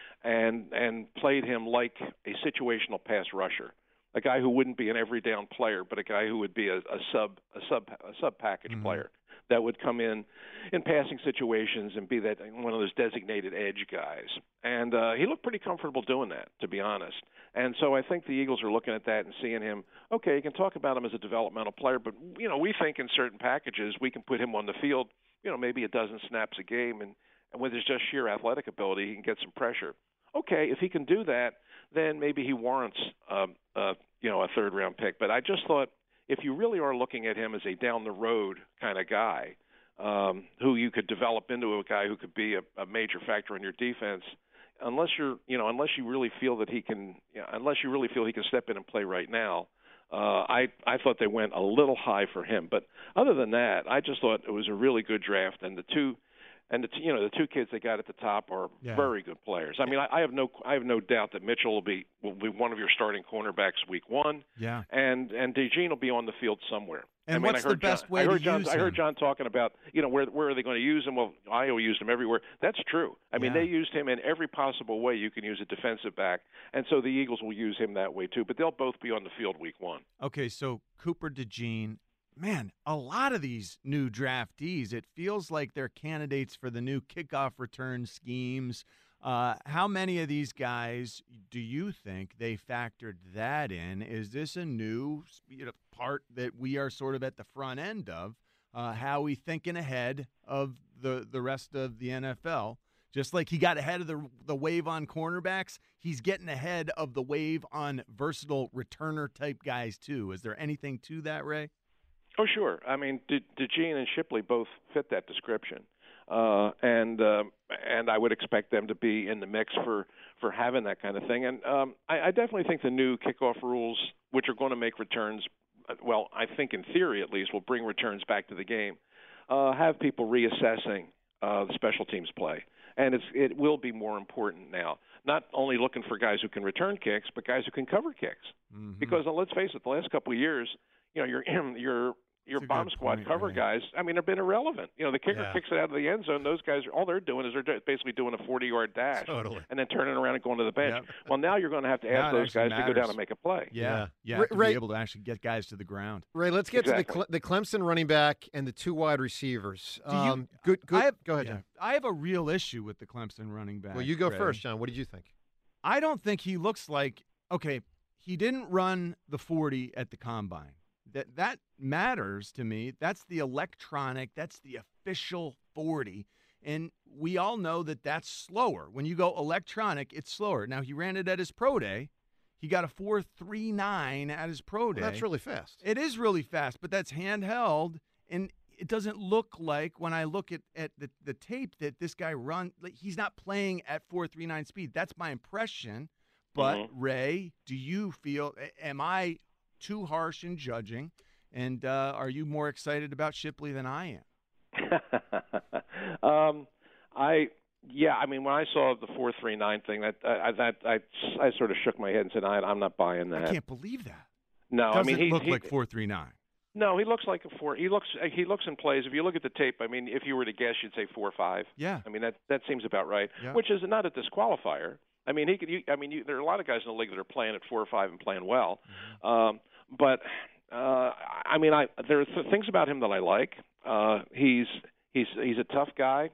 and played him like a situational pass rusher, a guy who wouldn't be an every down player, but a guy who would be a sub package player that would come in passing situations and be that one of those designated edge guys. And he looked pretty comfortable doing that, to be honest. And so I think the Eagles are looking at that and seeing him, okay, you can talk about him as a developmental player, but, we think in certain packages we can put him on the field, maybe a dozen snaps a game, and with his just sheer athletic ability, he can get some pressure. Okay, if he can do that, then maybe he warrants, a third-round pick. But I just thought, if you really are looking at him as a down-the-road kind of guy who you could develop into a guy who could be a major factor in your defense, unless you really feel he can step in and play right now, I thought they went a little high for him. But other than that, I just thought it was a really good draft, and the two kids they got at the top are very good players. I mean, I have no doubt that Mitchell will be one of your starting cornerbacks week 1. Yeah. And DeJean will be on the field somewhere. And what's the best way to use him? I heard John talking about, where are they going to use him? Well, Iowa used him everywhere. That's true. I mean, they used him in every possible way you can use a defensive back, and so the Eagles will use him that way too. But they'll both be on the field week 1. Okay, so Cooper DeJean. Man, a lot of these new draftees, it feels like they're candidates for the new kickoff return schemes. How many of these guys do you think they factored that in? Is this a new part that we are sort of at the front end of? How we thinking ahead of the rest of the NFL? Just like he got ahead of the wave on cornerbacks, he's getting ahead of the wave on versatile returner-type guys, too. Is there anything to that, Ray? Oh, sure. I mean, DeJean and Shipley both fit that description, and I would expect them to be in the mix for having that kind of thing. And I definitely think the new kickoff rules, which are going to make returns, well, I think in theory at least, will bring returns back to the game, have people reassessing the special teams play. And it will be more important now, not only looking for guys who can return kicks, but guys who can cover kicks. Mm-hmm. Because let's face it, the last couple of years, your bomb squad cover guys, I mean, they've been irrelevant. The kicker kicks it out of the end zone. Those guys, all they're doing is they're basically doing a 40-yard dash and then turning around and going to the bench. Yep. Well, now you're going to have to ask those guys to go down and make a play. Yeah. To be able to actually get guys to the ground. Ray, let's get to the Clemson running back and the 2 wide receivers. Good. Go ahead, John. I have a real issue with the Clemson running back. Well, you go first, John. What did you think? I don't think he looks like – okay, he didn't run the 40 at the Combine. That matters to me. That's the electronic. That's the official 40. And we all know that that's slower. When you go electronic, it's slower. Now, he ran it at his pro day. He got a 4.39 at his pro day. Well, that's really fast. It is really fast, but that's handheld, and it doesn't look like, when I look at the tape, that this guy he's not playing at 4.39 speed. That's my impression. But, Ray, do you feel, am I too harsh in judging? And are you more excited about Shipley than I am? I mean, when I saw the 4.39 thing, I sort of shook my head and said, I'm not buying that. I can't believe that. No, Doesn't I mean, look like 4.39. No, he looks like a 4. He looks in plays. If you look at the tape, I mean, if you were to guess, you'd say 4.5. Yeah. I mean, that seems about right. Yeah. Which is not a disqualifier. I mean, there are a lot of guys in the league that are playing at 4.5 and playing well. But I mean, there are things about him that I like. He's a tough guy.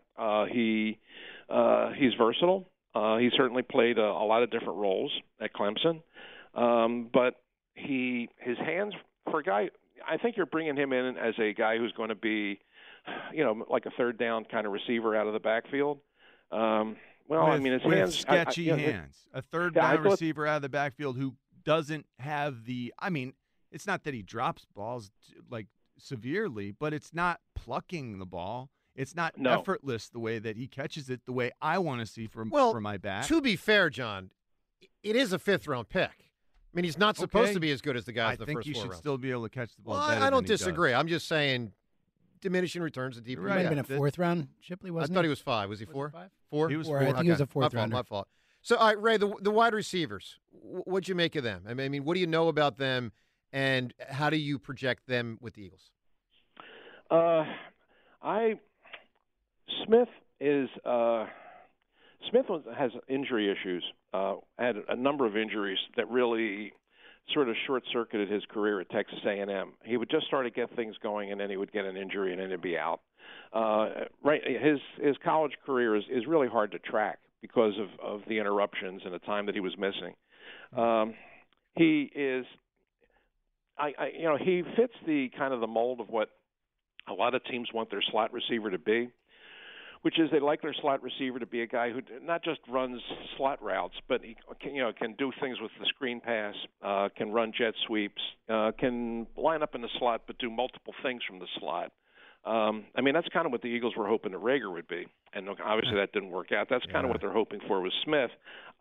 He's versatile. He certainly played a lot of different roles at Clemson. But his hands, for a guy, I think you're bringing him in as a guy who's going to be, like a third down kind of receiver out of the backfield. His hands, sketchy hands. A third down receiver out of the backfield who doesn't have the. I mean, it's not that he drops balls like severely, but it's not plucking the ball. It's not effortless the way that he catches it, the way I want to see for my back. To be fair, John, it is a 5th-round pick. I mean, he's not supposed to be as good as the guys in the first 4 rounds. I think you should still be able to catch the ball better I don't than he disagree. does. I'm just saying diminishing returns a deeper. It might have been a 4th-round, Shipley, wasn't I thought he was 5. Was he 4? 4? He was 4. I think he was a 4th-rounder. My fault. So, all right, Ray, the wide receivers, what'd you make of them? I mean, what do you know about them, and how do you project them with the Eagles? Smith has injury issues. Had a number of injuries that really sort of short-circuited his career at Texas A&M. He would just start to get things going, and then he would get an injury, and then he'd be out. His college career is really hard to track because of the interruptions and the time that he was missing. He fits the kind of the mold of what a lot of teams want their slot receiver to be, which is they like their slot receiver to be a guy who not just runs slot routes, but he can do things with the screen pass, can run jet sweeps, can line up in the slot but do multiple things from the slot. I mean, that's kind of what the Eagles were hoping that Rager would be, and obviously that didn't work out. That's kind of what they're hoping for with Smith.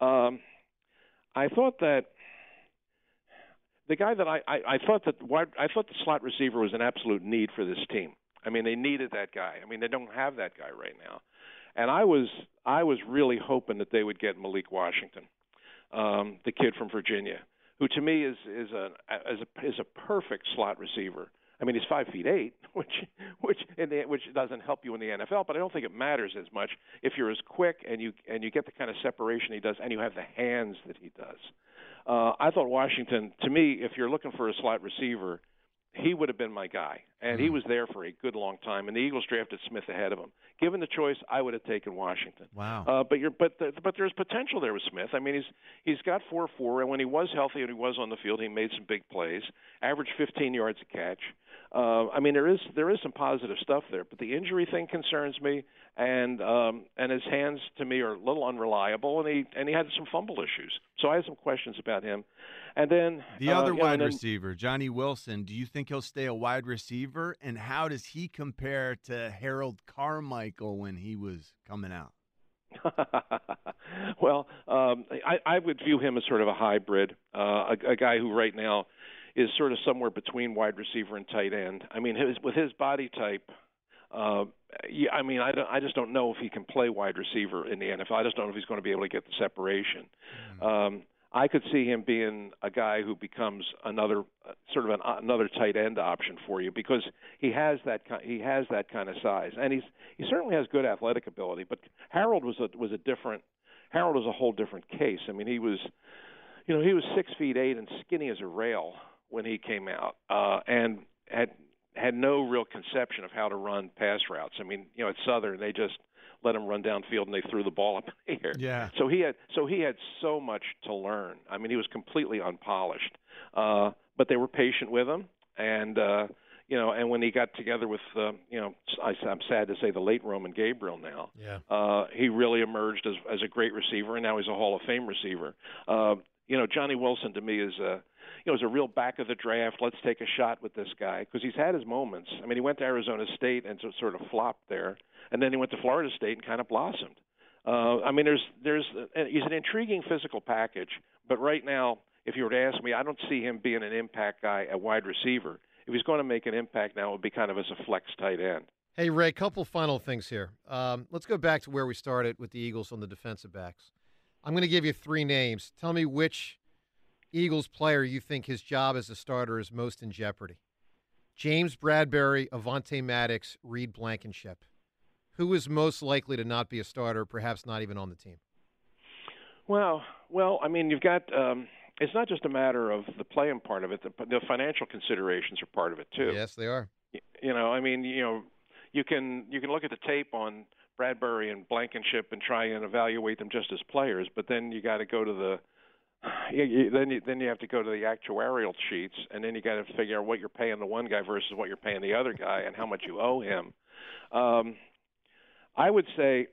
I thought that the guy that I thought the slot receiver was an absolute need for this team. I mean, they needed that guy. I mean, they don't have that guy right now, and I was really hoping that they would get Malik Washington, the kid from Virginia, who to me is a perfect slot receiver. I mean, he's 5'8", which doesn't help you in the NFL, but I don't think it matters as much if you're as quick and you get the kind of separation he does, and you have the hands that he does. I thought Washington, to me, if you're looking for a slot receiver, he would have been my guy, and he was there for a good long time. And the Eagles drafted Smith ahead of him. Given the choice, I would have taken Washington. Wow. But there's potential there with Smith. I mean, he's got 4.4, and when he was healthy and he was on the field, he made some big plays. Averaged 15 yards a catch. I mean, there is some positive stuff there, but the injury thing concerns me, and his hands to me are a little unreliable, and he had some fumble issues. So I have some questions about him. And then the other wide receiver, Johnny Wilson, do you think he'll stay a wide receiver, and how does he compare to Harold Carmichael when he was coming out? Well, I would view him as sort of a hybrid, a guy who right now is sort of somewhere between wide receiver and tight end. I mean, with his body type, I mean, I just don't know if he can play wide receiver in the NFL. I just don't know if he's going to be able to get the separation. I could see him being a guy who becomes another another tight end option for you because he has that kind of size, and he certainly has good athletic ability. But Harold was a whole different case. I mean, he was 6'8" and skinny as a rail when he came out, and had no real conception of how to run pass routes. I mean, at Southern, they just let him run downfield and they threw the ball up in the air. Yeah. So he had so much to learn. I mean, he was completely unpolished. But they were patient with him, and and when he got together with I'm sad to say the late Roman Gabriel now. Yeah. He really emerged as a great receiver, and now he's a Hall of Fame receiver. Johnny Wilson to me is is a real back of the draft. Let's take a shot with this guy because he's had his moments. I mean, he went to Arizona State and sort of flopped there, and then he went to Florida State and kind of blossomed. He's an intriguing physical package, but right now, if you were to ask me, I don't see him being an impact guy at wide receiver. If he's going to make an impact now, it would be kind of as a flex tight end. Hey, Ray, couple final things here. Let's go back to where we started with the Eagles on the defensive backs. I'm going to give you 3 names. Tell me which Eagles player you think his job as a starter is most in jeopardy. James Bradbury, Avonte Maddox, Reed Blankenship. Who is most likely to not be a starter, perhaps not even on the team? Well, you've got it's not just a matter of the playing part of it. The financial considerations are part of it too. Yes, they are. You can look at the tape on Bradbury and Blankenship and try and evaluate them just as players, but then you got to go to then you have to go to the actuarial sheets, and then you got to figure out what you're paying the one guy versus what you're paying the other guy, and how much you owe him. I would say,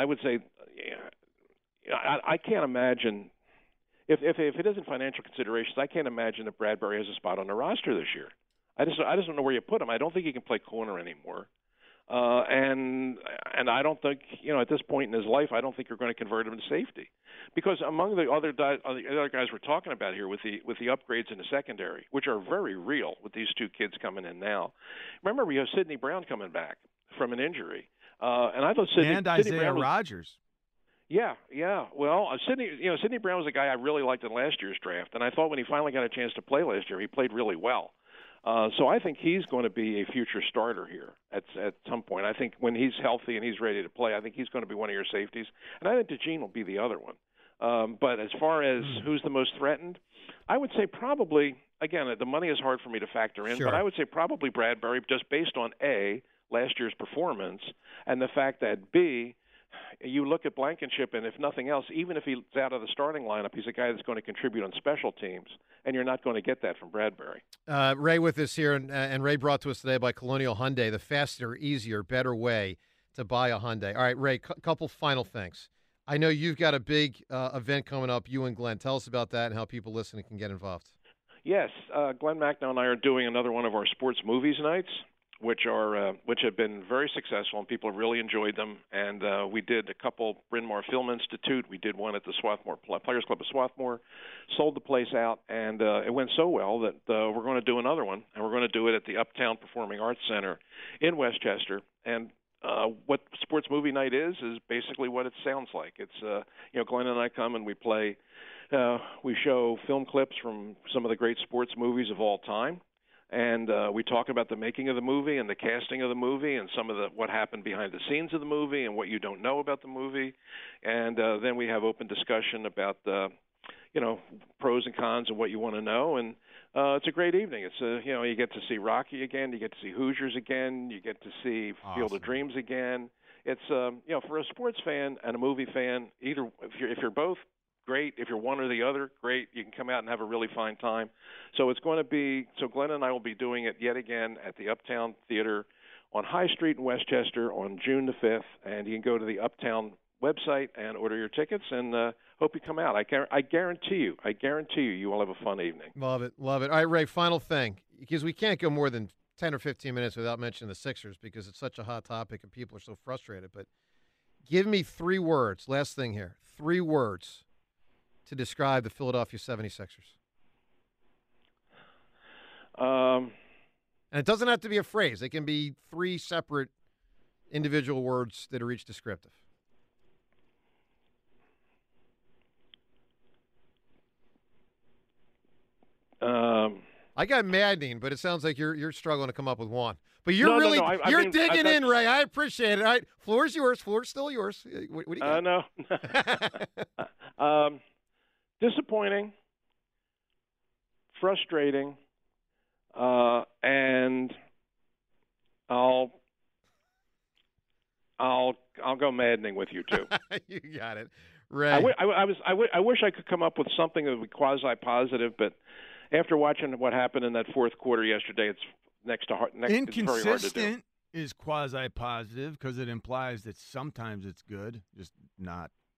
I can't imagine if it isn't financial considerations, I can't imagine that Bradbury has a spot on the roster this year. I just don't know where you put him. I don't think he can play corner anymore. And I don't think, at this point in his life, I don't think you're going to convert him to safety, because among the other guys we're talking about here with the upgrades in the secondary, which are very real with these 2 kids coming in now. Remember, we have Sidney Brown coming back from an injury, and I thought Sidney Isaiah Rodgers. Yeah. Well, Sidney Brown was a guy I really liked in last year's draft, and I thought when he finally got a chance to play last year, he played really well. So I think he's going to be a future starter here at some point. I think when he's healthy and he's ready to play, I think he's going to be one of your safeties. And I think DeJean will be the other one. But as far as who's the most threatened, I would say probably, again, the money is hard for me to factor in, but I would say probably Bradbury, just based on A, last year's performance, and the fact that B, you look at Blankenship, and if nothing else, even if he's out of the starting lineup, he's a guy that's going to contribute on special teams, and you're not going to get that from Bradbury. Ray with us here, and Ray brought to us today by Colonial Hyundai, the faster, easier, better way to buy a Hyundai. All right, Ray, couple final things. I know you've got a big event coming up, you and Glenn. Tell us about that and how people listening can get involved. Yes, Glenn Macnow and I are doing another one of our sports movies nights, which have been very successful, and people have really enjoyed them. And we did a couple, Bryn Mawr Film Institute. We did one at the Swarthmore Players Club of Swarthmore, sold the place out, and it went so well that we're going to do another one, and we're going to do it at the Uptown Performing Arts Center in Westchester. And what sports movie night is basically what it sounds like. It's Glenn and I come and we play. We show film clips from some of the great sports movies of all time. And we talk about the making of the movie and the casting of the movie and some of what happened behind the scenes of the movie and what you don't know about the movie. And then we have open discussion about pros and cons and what you want to know. And it's a great evening. It's you get to see Rocky again, you get to see Hoosiers again, you get to see Field of Dreams again. It's for a sports fan and a movie fan, either if you're both, great. If you're one or the other, great. You can come out and have a really fine time. So it's going to be, Glenn and I will be doing it yet again at the Uptown Theater on High Street in Westchester on June the 5th. And you can go to the Uptown website and order your tickets, and hope you come out. I guarantee you will have a fun evening. Love it. All right, Ray, final thing, because we can't go more than 10 or 15 minutes without mentioning the Sixers because it's such a hot topic and people are so frustrated. But give me 3 words, last thing here, 3 words to describe the Philadelphia 76ers. And it doesn't have to be a phrase. It can be 3 separate individual words that are each descriptive. I got maddening, but it sounds like you're struggling to come up with one. But you're you're digging in, Ray. I appreciate it. All right, floor's yours. Floor's still yours. What do you got? No. Disappointing, frustrating, and I'll go maddening with you too. You got it, Ray. I wish I could come up with something that would be quasi-positive, but after watching what happened in that fourth quarter yesterday, it's next to hard. It's very hard to do. Is quasi-positive because it implies that sometimes it's good, just not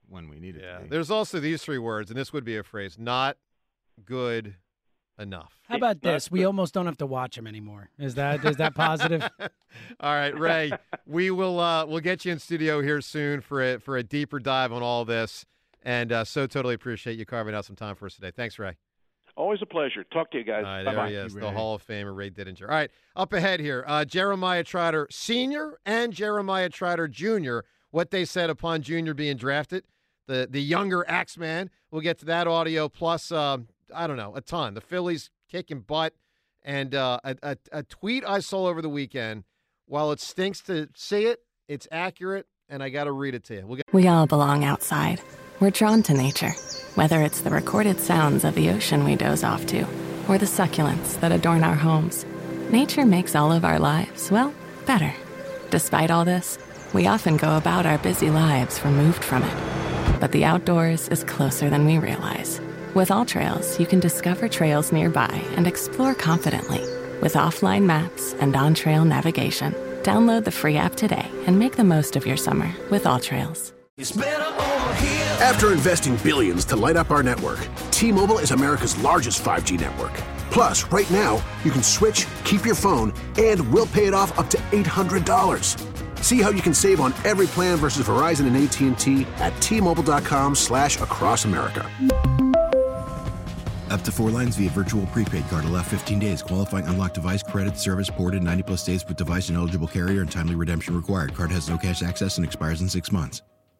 when we need it to be. There's also these 3 words, and this would be a phrase: not good enough. How about this? We almost don't have to watch him anymore. Is that positive? All right, Ray. We'll get you in studio here soon for a deeper dive on all this, and so totally appreciate you carving out some time for us today. Thanks, Ray. Always a pleasure. Talk to you guys. All right, Bye-bye. there he is, the Hall of Famer, Ray Didinger. All right, up ahead here, Jeremiah Trotter Sr. and Jeremiah Trotter Jr., what they said upon Jr. being drafted, the younger Axeman. We'll get to that audio, plus, I don't know, a ton. The Phillies kicking butt, and a tweet I saw over the weekend. While it stinks to see it, it's accurate, and I got to read it to you. We all belong outside. We're drawn to nature, whether it's the recorded sounds of the ocean we doze off to, or the succulents that adorn our homes. Nature makes all of our lives, well, better. Despite all this, we often go about our busy lives removed from it. But the outdoors is closer than we realize. With AllTrails, you can discover trails nearby and explore confidently. With offline maps and on-trail navigation, download the free app today and make the most of your summer with AllTrails. After investing billions to light up our network, T-Mobile is America's largest 5G network. Plus, right now, you can switch, keep your phone, and we'll pay it off up to $800. See how you can save on every plan versus Verizon and AT&T at T-Mobile.com/across America. Up to 4 lines via virtual prepaid card. Allow 15 days. Qualifying unlocked device credit service ported 90+ days with device and eligible carrier and timely redemption required. Card has no cash access and expires in 6 months.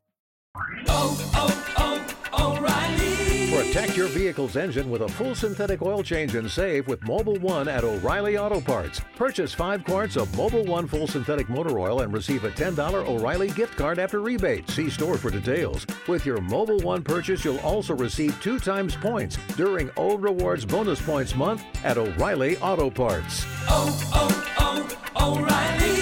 Protect your vehicle's engine with a full synthetic oil change and save with Mobil 1 at O'Reilly Auto Parts. Purchase 5 quarts of Mobil 1 full synthetic motor oil and receive a $10 O'Reilly gift card after rebate. See store for details. With your Mobil 1 purchase, you'll also receive 2 times points during O Rewards Bonus Points Month at O'Reilly Auto Parts. O'Reilly.